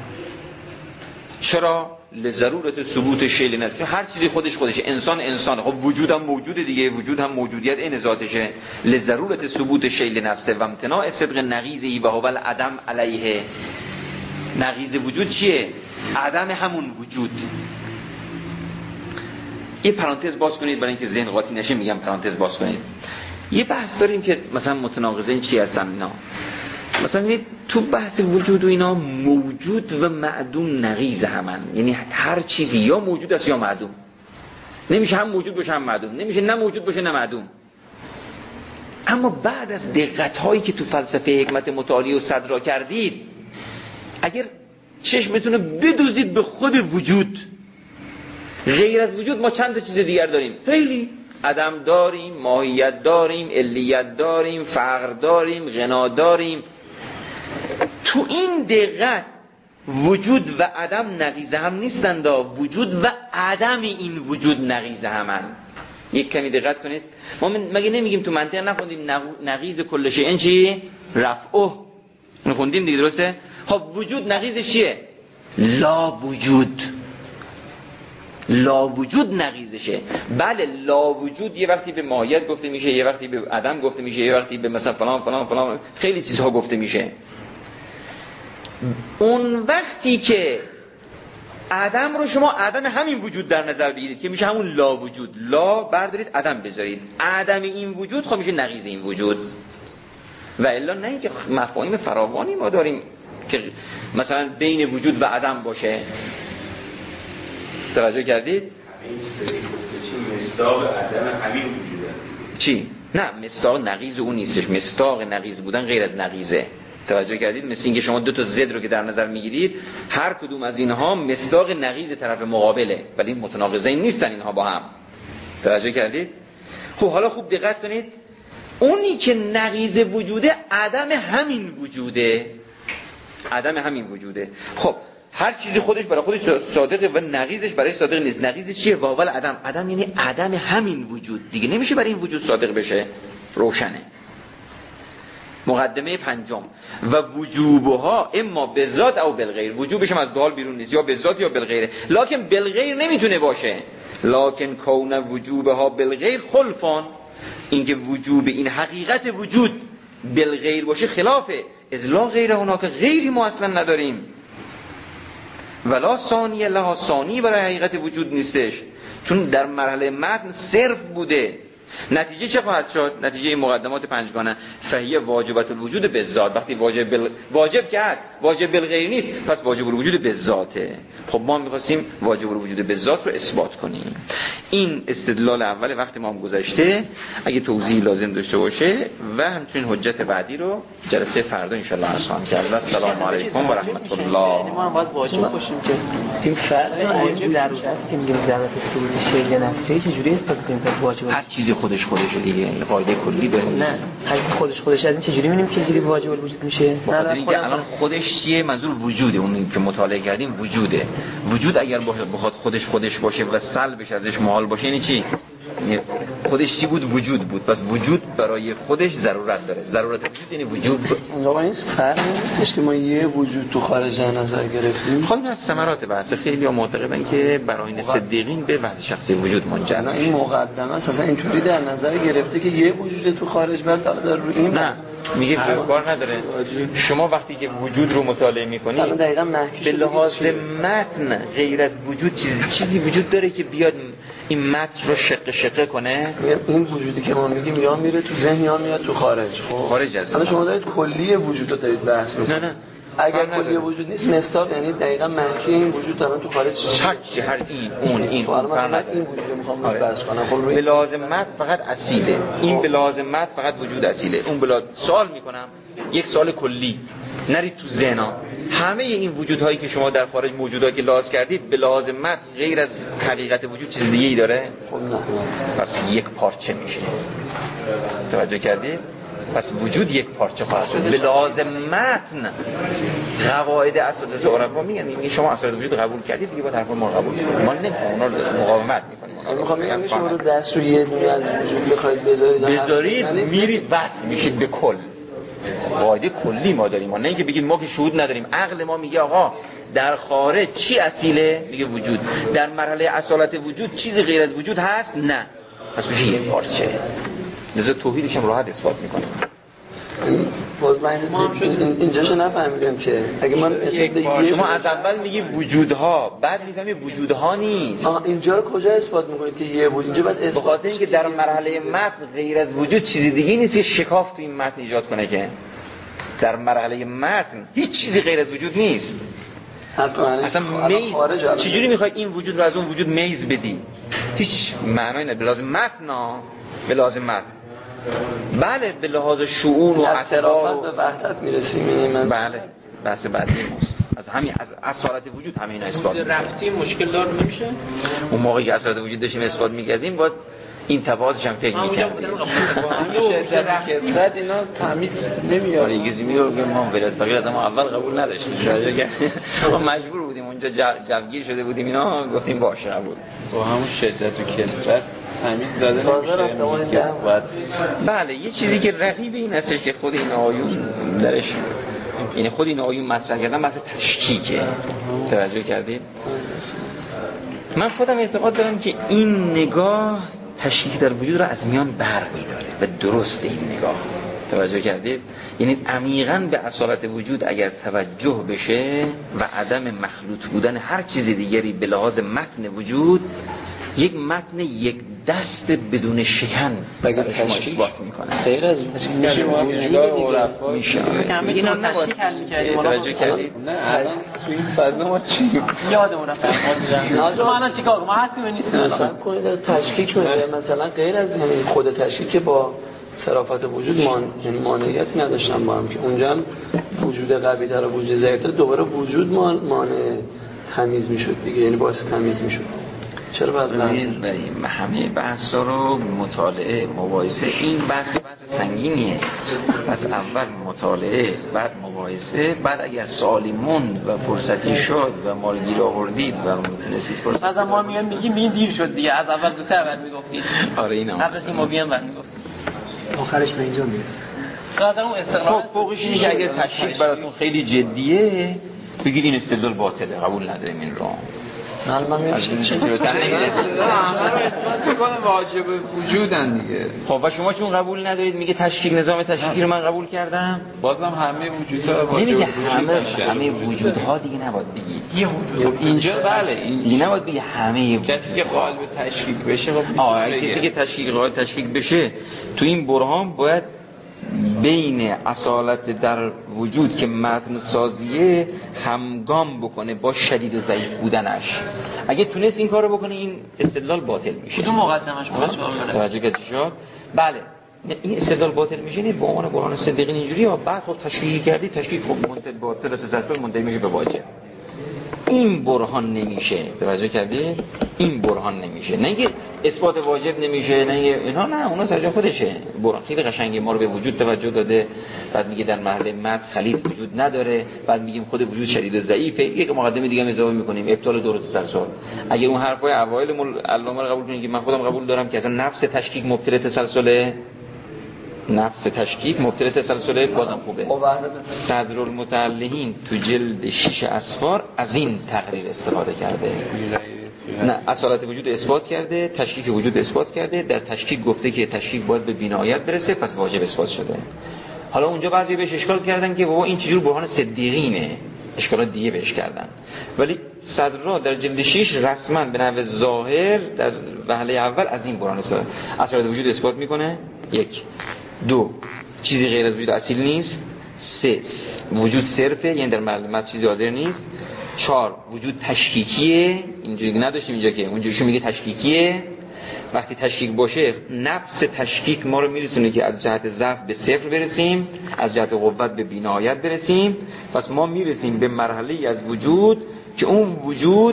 چرا؟ لضرورت ثبوت شیء لنفسه، هر چیزی خودش خودشه. انسان انسانه، خب وجود هم موجوده دیگه، وجود هم موجودیت این ذاتشه. لضرورت ثبوت شیء لنفسه و امتناع صدق نقیضی و هو العدم علیه. نقیض وجود چیه؟ عدم همون وجود. یه پرانتز باز کنید برای اینکه ذهن قاطی نشه، میگم پرانتز باز کنید. یه بحث داریم که مثلا متناقضه این چی هستن اینا. مثلا ببینید تو بحث وجود و اینا، موجود و معدوم نقیض همن، یعنی هر چیزی یا موجود است یا معدوم. نمیشه هم موجود باشه هم معدوم، نمیشه نه موجود باشه نه معدوم. اما بعد از دقت هایی که تو فلسفه حکمت متعالی و صدرا کردید، اگر چشمتون رو بدوزید به خود وجود، غیر از وجود ما چند تا چیز دیگر داریم، خیلی عدم داریم، ماهیت داریم، علیت داریم، فقر داریم، غنا داریم. تو این دقت وجود و عدم نقیض هم نیستند، وجود و عدم این وجود نقیض همن. یک کمی دقت کنید، ما مگه نمیگیم تو منطق نخوندیم نقیض کل شیء چی؟ رفعه. خوندیم دیگه، درسته؟ خب وجود نقیضش چیه؟ لا وجود. لا وجود نقیضشه. بله لا وجود یه وقتی به ماهیت گفته میشه، یه وقتی به عدم گفته میشه، یه وقتی به مثلا فلان فلان فلان خیلی چیزها گفته میشه. اون وقتی که عدم رو شما عدم همین وجود در نظر بگیرید که میشه همون لا وجود، لا بردارید عدم بذارید، عدم این وجود خب میشه نقیض این وجود. و الا نه اینکه مفاهیم فراوانی ما داریم که مثلا بین وجود و عدم باشه. توجه کردید؟ مصداق عدم همین وجوده. چی؟ نه مصداق نقیض اون نیستش، مصداق نقیض بودن غیر از نقیضه. توجه کردید؟ مثل اینکه شما دو تا ضد رو که در نظر میگیرید، هر کدوم از اینها مصداق نقیض طرف مقابله، ولی متناقضین نیستن اینها با هم. توجه کردید؟ خب حالا خوب دقت کنید، اونی که نقیض وجوده عدم همین وجوده، عدم همین وجوده. خب هر چیزی خودش برای خودش صادقه و نقیضش برای صادق نیست. نقیضش چیه؟ واول عدم. عدم یعنی عدم همین وجود، دیگه نمیشه برای این وجود صادق بشه. روشنه. مقدمه پنجم و وجوبها اما بالذات او بالغیر، وجوبش هم از دال بیرون نیست، یا بالذات یا بالغیر، لکن بالغیر نمیتونه باشه. لکن کون وجوبها بالغیر خلفان، اینکه وجوب این حقیقت وجود بالغیر باشه خلافه، از لا غیر هناک، غیری ما اصلا نداریم. ولا ثانی لها، ثانی برای حقیقت وجود نیستش، چون در مرحله متن صرف بوده. نتیجه چه خواهد شد؟ نتیجه این مقدمات پنجگانه فهیه واجبت الوجود بالذات، وقتی واجب بل... واجب کرد واجب بالغیر نیست، پس واجب الوجود بالذاته. خب ما می‌خواستیم واجب الوجود بالذات رو اثبات کنیم. این استدلال اول وقت ما هم گذشته، اگه توضیح لازم داشته باشه و همچنین حجت بعدی رو جلسه فردا ان شاء الله آسان کرد. السلام علیکم و رحمت الله. ما هم باید واجب باشیم که این فرق واجب ضرورت که میگیم ضرورت ثبوت شیء نفسی چجوری اثبات کنیم که واجب هر چیزی خودش خودش دیگه این قاعده کلی داره. نه اگه خودش خودش از این چجوری می‌بینیم که چجوری واجب الوجود میشه؟ نه اینکه الان خودش چیه، منظور وجوده، اون که مطالعه کردیم وجوده. وجود اگر بخواد خودش خودش باشه و سلبش ازش محال باشه یعنی چی؟ خودش چی بود؟ وجود بود. پس وجود برای خودش ضرورت داره. ضرورت وجود یعنی وجود. آقا این فرق نیستش که ما یه وجود تو خارج نظر گرفتیم. خب از ثمرات بحث خیلی ها معتقدن که براین صدیقین به وحدت شخصی وجود منجر میشه. این مقدمه اساسا اینطوری در نظر گرفته که یه وجود تو خارج بعد در روی این نه میگه کار نداره. شما وقتی که وجود رو مطالعه می‌کنید به لحاظ متن غیر از وجود چیزی چیزی وجود داره که بیاد این متن رو شق شقه کنه. این وجودی که ما میگیم یا میره تو ذهن یا میاد تو خارج. خب خارج از حالا شما دارید کلی وجود رو دارید بحث می‌کنید. نه نه اگر کلی وجود نیست مستاق یعنی دقیقاً منفی این وجود دارن تو خارج شک هر این اون این فرق این وجود رو می‌خوام بحث کنم. خب به لازم متن فقط اصیله، این به لازم متن فقط وجود اصیله. اون بلا سوال میکنم یک سوال کلی، نرید تو ذهنا. همه این وجودهایی که شما در خارج موجودایی که لحاظ کردید به لازم متن غیر از حقیقت وجود چیز دیگه ای داره؟ خب نه. پس یک پارچه میشه. توجه کردید؟ پس وجود یک پارچه خواهد شد. به لازم متن قواعد اساسی عرفا میگن این شما اساس وجود قبول کردید دیگه با طرف ما قبول کنید. ما نمیخوایم اونا رو مقاومت میکنیم. میخوام بگم شما رو دست روی یه دونه از وجود بخواید بذارید بذارید میرید وصل میشید به کل. قاعده کلی ما داریم، ما نه اینکه بگیم ما که شهود نداریم. عقل ما میگه آقا در خارج چی اصیله؟ میگه وجود. در مرحله اصالت وجود چیزی غیر از وجود هست؟ نه. پس میشه یک پارچه. لذا توحیدش هم راحت اثبات میکنه. باز من اینجاشو نفهمیدم که اگه من شما از اول میگی وجودها بعد میگم وجودها نیست. آها اینجا رو کجا اثبات میکنید که یه وجود؟ اینجا بعد اثبات بخاطر اینکه در مرحله متن غیر از وجود چیزی دیگه نیست که شکاف تو این متن ایجاد کنه. که در مرحله متن هیچ چیزی غیر از وجود نیست. اصلا میز چجوری میخوای این وجود رو از اون وجود میز بدی؟ هیچ معنایی نداره. لازم متن به لازم متن بله به لحاظ شؤون و اطراف به وحدت میرسیم. یعنی من بله بحث بعدی ماست. از همین از اصالت وجود همین اثبات میشه. رفتی مشکل دار نمیشه. اون موقعی که اصالت وجود داشتیم اثبات میکردیم باید این تبعاتش هم فکر میکردیم. بعد اینا تمیز نمیاد. آریگزی میگه ما ولایت فقیه از ما اول قبول نداشتیم. شاید ما مجبور بودیم اونجا جوگیر شده بودیم اینا گفتیم باشه قبول. با همون شدت و کثرت تمیز داده نمیشه. بله یه چیزی که رقیب این هست که خود این آیون درش، یعنی خود این آیون مطرح کردن بحث تشکیکه. توجه کردید؟ من خودم اعتقاد دارم که این نگاه تشکیک در وجود را از میان بر می‌داره و درست این نگاه. توجه کردید؟ یعنی عمیقاً به اصالت وجود اگر توجه بشه و عدم مخلوط بودن هر چیز دیگری به لحاظ متن وجود، یک متن یک دست بدون شکن بگه شما اثبات میکنه. غیر از میشه ما نگاه عرفا میشه. اینا تشکیل می‌کردیم. توجه کردید؟ نه الان تو این فضا ما چی یادمون رفت. لازم الان چیکار ما هستیم نیستیم. مثلا کنید تشکیک کنید مثلا غیر از یعنی خود تشکیک با صرافت وجود مان یعنی مانعیتی نداشتن با هم که اونجا هم وجود قوی تر و وجود ضعیف‌تر دوباره وجود مان مانع تمیز میشد دیگه، یعنی باعث تمیز میشد. چرا بعد من همه بحثا رو مطالعه مباحثه این بحث بحث سنگینیه. پس اول مطالعه بعد مباحثه بعد اگر سوالی موند و فرصتی شد و ما رو گیر آوردید و میتونستید فرصت بعد ما میگیم میگیم این دیر شد دیگه از اول زودتر بعد میگفتید. آره اینا قبل از این ما بیان بعد میگفتید. آخرش به اینجا میرسه. قدر اون استقلال فوقش اینه که اگر تشکیک براتون خیلی جدیه بگید این استدلال باطله، قبول نداریم این رو. نه من میگم چه جلوتر نگیره. همه رو اثبات میکنه واجب وجودن دیگه. خب و شما چون قبول ندارید میگه تشکیک نظام تشکیکی رو من قبول کردم؟ بازم همه وجودها واجب نمیگه وجود همه میشه. همه وجودها دیگه نباید بگی. یه وجود اینجا بله این دیگه نباید بگی همه کسی که قائل به تشکیک بشه خب آه کسی که تشکیک قائل تشکیک بشه تو این برهان باید بین اصالت در وجود که متن سازیه همگام بکنه با شدید و ضعیف بودنش. اگه تونست این کارو بکنه این استدلال باطل میشه. کدوم مقدمش باشه؟ توجه کردی شد؟ بله این استدلال باطل میشه نه به عنوان برهان صدیقین اینجوری ها بعد خب تشکیک کردی تشکیک خب منتهی باطل تزلزل منتهی میشه به واجب. این برهان نمیشه. توجه کردی؟ این برهان نمیشه. نه اینکه اثبات واجب نمیشه، نه اینا، نه اونا سر جای خودشه. برهان خیلی قشنگه ما رو به وجود توجه داده، بعد میگه در مرحله مد خلیط وجود نداره، بعد میگیم خود وجود شدید و ضعیفه. یک مقدمه دیگه هم اضافه میکنیم ابطال دور تسلسل. اگه اون حرفای اوایل علامه رو قبول کنید که من خودم قبول دارم که اصلا نفس تشکیک مبتل تسلسله، نفس تشکیک مبتل تسلسله، بازم خوبه. صدرالمتعلهین تو جلد شش اسفار از این تقریر استفاده کرده. نه اصالت وجود اثبات کرده، تشکیک وجود اثبات کرده، در تشکیک گفته که تشکیک باید به بینایت برسه، پس واجب اثبات شده. حالا اونجا بعضی بهش اشکال کردن که بابا این چجور برهان صدیقینه، اشکالات دیگه بهش کردن. ولی صدرا در جلد شش رسما به نحو ظاهر در وهله اول از این برهان استفاده. اصالت وجود اثبات میکنه. یک دو چیزی غیر از وجود اصیل نیست. سه وجود صرفه، یعنی در معلومات چیزی حاضر نیست. چهار وجود تشکیکیه، اینجوری نداشتیم اینجا که اونجوریشو میگه تشکیکیه. وقتی تشکیک باشه نفس تشکیک ما رو میرسونه که از جهت ضعف به صفر برسیم، از جهت قوت به بینایت برسیم. پس ما میرسیم به مرحله از وجود که اون وجود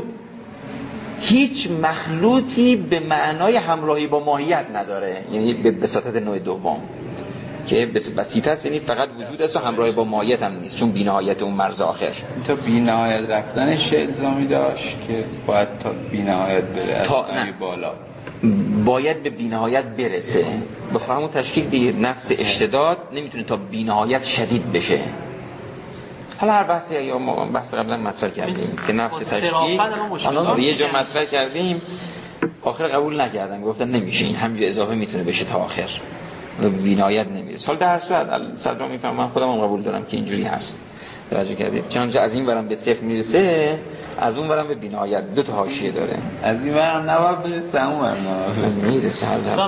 هیچ مخلوطی به معنای همراهی با ماهیت نداره، یعنی به بساطت نوع دوم که بسیطه است، یعنی فقط وجود است و همراه با ماهیت هم نیست، چون بی‌نهایت اون مرز آخر. تا بی‌نهایت رفتنش الزامی داشت که باید تا بی‌نهایت بره از بالا، باید به بی‌نهایت برسه. به فهم تشکیک دیگه نفس اشتداد نمیتونه تا بی‌نهایت شدید بشه. حالا هر بحثی یا ما بحث قبلا مطرح کردیم که نفس تشکیک الان یه جا مطرح کردیم آخر قبول نکردن، گفتن نمیشه این همینجا اضافه میتونه بشه تا آخر و بینایت نمیرسه. حالا در صورت صدرا میفهمم من خودم هم قبول دارم که اینجوری هست. توجه کردید چنانچه از این ورم به صفر میرسه از اون ورم به بینایت، دو تا حاشیه داره. از این ورم نباید برسه اون ورم میرسه.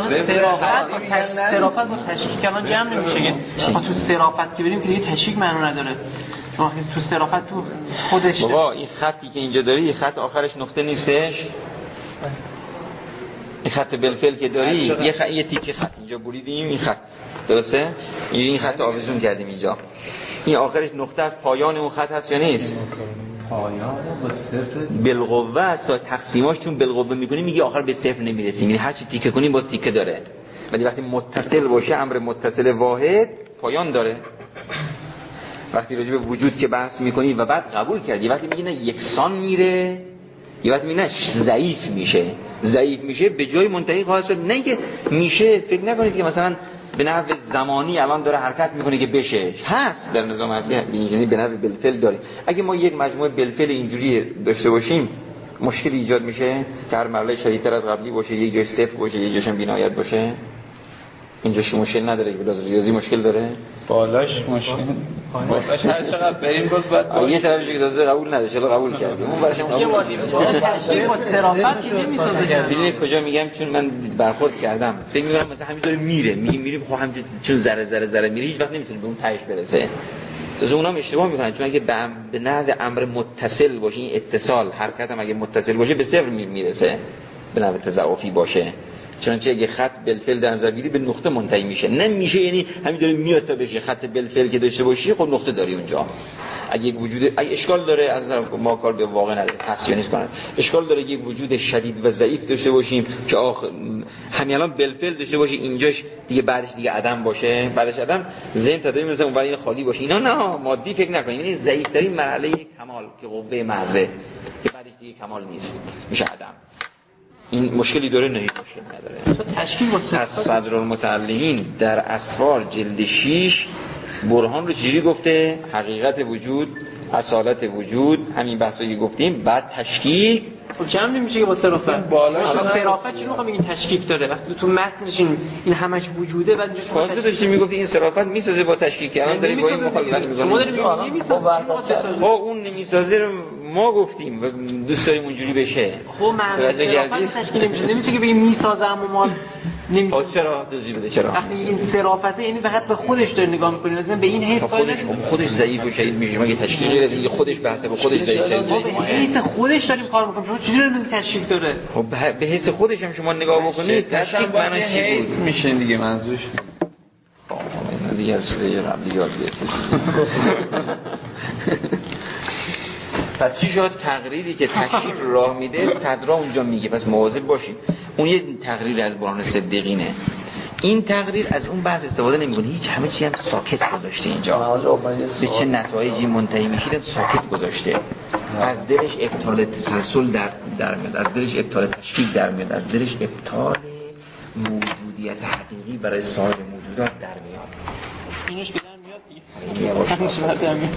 صرافت با تشکیک الان جمع نمیشه که ما تو صرافت که بریم که دیگه تشکیک معنی نداره. شما تو صرافت تو خودش بابا این خطی که اینجا داری، این خط آخرش نقطه نیستش؟ این خط بلفل که داری یه خط یه تیکه خط اینجا بریدیم، این خط درسته؟ این خط آویزون کردیم اینجا، این آخرش نقطه از پایان اون خط هست یا نیست؟ پایان با صفر بالقوه است. تقسیماش چون بالقوه میکنیم میگه آخر به صفر نمیرسیم، یعنی هر چی تیکه کنیم باز تیکه داره. ولی وقتی متصل باشه امر متصل واحد پایان داره. وقتی راجع به وجود که بحث میکنی و بعد قبول کردی، وقتی میگی نه یکسان میره، یه وقتی میگه نه ضعیف میشه، ضعیف میشه به جای منتهی خواهد شد. نه که میشه فکر نکنید که مثلا به نحو زمانی الان داره حرکت میکنه که بشه، هست در نظام هستی اینجوری به نحو بالفعل داریم. اگه ما یک مجموعه بالفعل اینجوری داشته باشیم مشکل ایجاد میشه که هر مرحله شدیدتر از قبلی باشه، یک جاش صفر باشه یک جاش بینایت باشه. اینجاش مشکل نداره که بلاز ریاضی مشکل داره، بالاش مشکل بالاش هر چقدر بریم باز بعد یه طرفش که دازه قبول نداره چرا قبول کردیم اون براشم قبول کردیم. صرافت که نمیسازه. ببینید کجا میگم چون من برخورد کردم فکر می‌کنم مثلا همینطوری میره میگیم میریم خب همین چون ذره ذره ذره میره هیچ وقت نمیتونه به اون تهش برسه. از اونام اشتباه میکنن چون اگه به نحو امر متصل باشه این اتصال حرکت هم اگه متصل باشه به صفر میرسه به نحو تضاعفی باشه. چنانچه اگه خط بالفعل در نظر بگیری به نقطه منتهی میشه، نمیشه یعنی همینطوری میاد تا بشه خط بالفعل که داشته باشی خب نقطه داری اونجا. اگه وجود اگه اشکال داره از ما کار به واقع نداره تسیونیست کنن، اشکال داره که وجود شدید و ضعیف داشته باشیم که آخ همین الان بالفعل داشته باشه اینجاش دیگه بعدش دیگه عدم باشه، بعدش عدم ذهن تداوی مثلا اون برای خالی باشه، اینا نه مادی فکر نکنید، یعنی ضعیف ترین مرحله کمال که قوه محضه که بعدش دیگه کمال نیست میشه عدم. این مشکلی داره نه مشکل نداره. تشکیل با صدرالمتعلهین در اسفار جلد شش برهان رو چجوری گفته؟ حقیقت وجود، اصالت وجود، همین بحثایی گفتیم. بعد تشکیک خب جمع نمیشه که با صرافت بالا صرافت چی رو میگین تشکیک داره وقتی تو متنش این این همش وجوده بعد اینجا خواسته داشتی میگفتی این صرافت میسازه با تشکیک، الان داریم با این مخالفت می‌کنیم. ما داریم میگیم نمیسازه. خب اون نمیسازه رو ما گفتیم و دوست داریم اونجوری بشه. خب معنی صرافت تشکیل نمیشه. نمیشه که بگیم میسازه اما ما نمیشه. چرا توضیح بده چرا؟ وقتی این صرافت یعنی فقط به خودش داره نگاه می‌کنه، مثلا به این حس خودش خودش ضعیف و شدید میشه. مگه تشکیل دیگه خودش بحثه به خودش ضعیف شدید. ما به حس خودش داریم کار می‌کنیم. شما چجوری دارید تشکیل داره؟ خب به حس خودش هم شما نگاه بکنید تشکیل معنیش چی بود؟ میشه دیگه منظورش خب دیگه از دیگه قبلی یاد گرفتید. پس چی شد؟ تقریری که تشکیل راه میده صدرا اونجا میگه. پس مواظب باشید. اون یه تقریر از برهان صدیقینه. این تقریر از اون بحث استفاده نمیکنه. هیچ همه چی هم ساکت گذاشته اینجا. به چه نتایجی منتهی میشید ساکت گذاشته. از دلش ابطال تسلسل در در میاد، از دلش ابطال تشکیل در میاد، از دلش ابطال موجودیت حقیقی برای سایر موجودات در میاد. اینش که در میاد دیگه.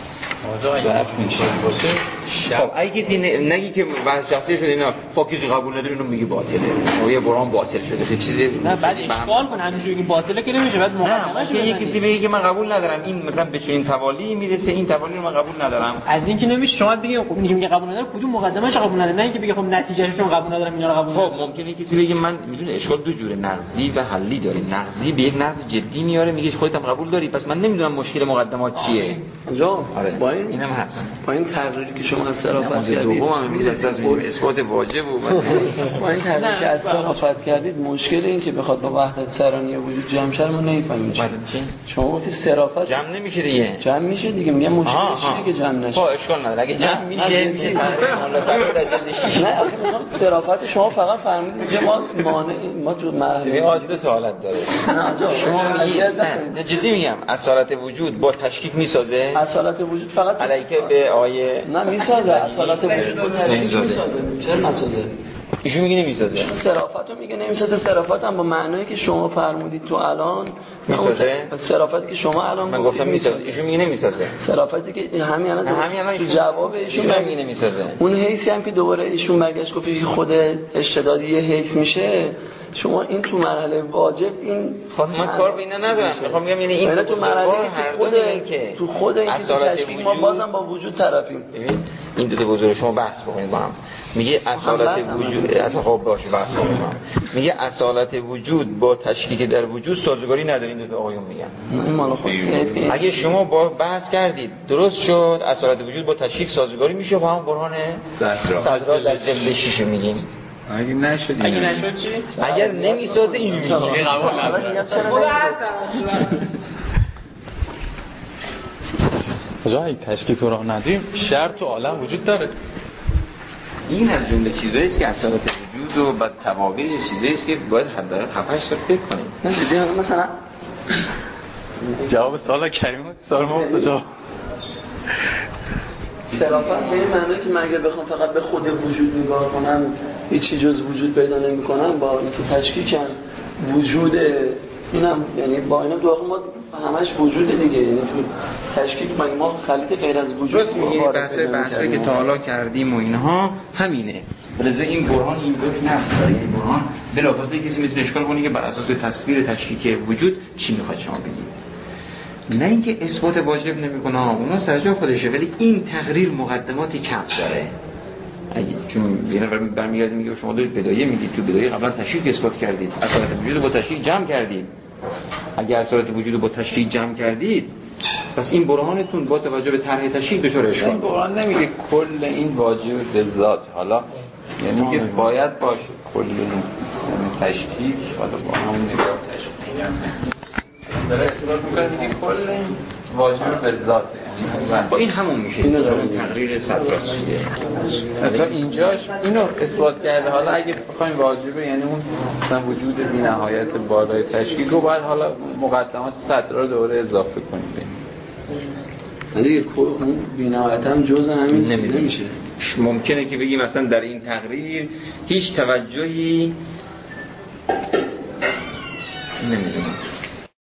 خب اگه کسی نگی که بحث شخصی شده اینا فاکیزی قبول نداره اینو میگه باطله و یه برام باطل شده که چیزی نه بعد اشکال کن همینجوری که باطله که نمیشه بعد مقدمه‌اش یه کسی بگه که من قبول ندارم این مثلا به چنین توالی میرسه این توالی رو من قبول ندارم از این که نمیشه شما بگید خب میگه قبول ندارم کدوم مقدمه‌اش قبول نداره نه اینکه بگه خب نتیجهش رو قبول ندارم اینا رو قبول ندارم. خب ممکنه کسی بگه من میدونه اشکال دو جوره نقضی و حلی داره. نقضی به یک نقض جدی میاره میگه خودت هم قبول داری پس من نمیدونم مشکل مقدمات چیه. اونجا با این اینم هست. با این تقریری که شما از صرافت کردید دوم هم میگه از اثبات واجب و با این تقریری که از صرافت کردید مشکل این که بخواد با وحدت سرانی وجود جمع شه ما نمیفهمیم چی. شما گفتید صرافت جمع نمیشه دیگه. جمع میشه دیگه میگم مشکل چیه که جمع نشه. خب اشکال نداره اگه جمع میشه میشه نه آخه صرافت شما فقط فهمیدید ما مانع ما تو مرحله عادت حالت داره. نه شما نه جدی میگم اصالت وجود با تشکیک میسازه. اصالت وجود فقط علیکه به آیه نه میسازه اصالت وجود با تشکیک میسازه. چرا نسازه؟ ایشون میگه نمیسازه. صرافت رو میگه نمیسازه. صرافت هم با معنایی که شما فرمودید تو الان میسازه. صرافتی که شما الان من گفتم میسازه. ایشون میگه نمیسازه. صرافتی که همین الان همین الان تو جواب ایشون میگه نمیسازه. اون حیثی هم که دوباره ایشون برگشت گفت که خود اشتدادی یه حیث میشه. شما این تو مرحله واجب این خب من کار به اینا ندارم. میخوام میگم یعنی این تو مرحله که خود که تو خود این تشکیل ما بازم با وجود طرفیم. ببین این دو تا بزرگ شما بحث بکنید با هم. میگه اصالت وجود اصلا خب باشه بحث کنیم با هم. میگه اصالت وجود با تشکیک در وجود سازگاری نداره. این دو تا آقایون میگن این مال خود اگه شما با بحث کردید درست شد اصالت وجود با تشکیک سازگاری میشه با هم برهان صدرا در جلد شیش میگیم. اگه نشد اگه نشد چی؟ اگر نمیسازه اینو میگیم قبول نداره. کجا این تشکیک رو راه ندیم شرط تو عالم وجود داره. این از جمله چیزایی است که اصالت وجود و بعد توابع چیزایی است که باید حداقل هفت هشت تا فکر کنیم. نه مثلا جواب سوال کریمه سوال ما کجا صرافت به این معنی که من اگر بخوام فقط به خود وجود نگاه کنم هیچی جز وجود پیدا نمی‌کنم با اینکه تشکیکم وجود اینم یعنی با اینا دو واقع ما همش وجود دیگه یعنی تو تشکیک ما ما خلیط غیر از وجود درست میگه بحث بحثی که تا حالا کردیم و اینها همینه. ولذا این برهان این دوش نفس داره. این برهان بلافاصله کسی میتونه اشکال کنه که بر اساس تصویر تشکیک وجود چی میخواد شما بگید. نه اینکه اثبات واجب نمیکنه اونا سرجا خودشه ولی این تقریر مقدماتی کم داره. اگه چون یه نفر برمیگرده میگه شما دارید بدایه میگید تو بدایه قبلا تشکیک اثبات کردید اصالت وجود رو با تشکیک جمع کردید. اگه اصالت وجود رو با تشکیک جمع کردید پس این برهانتون با توجه به طرح تشکیک دچار اشکال. این برهان نمیگه کل این واجب به ذات حالا یعنی که باید باشه کل این تشکیک حالا با همون نگاه تشکیک داره اعتبار میکنه میگه کل این واجب به ذاته یعنی با این همون میشه این تقریر صدراست تا اینجاش اینو اثبات کرده. حالا اگه بخوایم واجبه یعنی اون مثلا وجود بی‌نهایت بالای تشکیک رو باید حالا مقدمات صدرا رو دوباره اضافه کنیم. دیگه اون بی‌نهایت هم جزء همین نمیشه. ممکنه که بگیم مثلا در این تقریر هیچ توجهی نمیدونم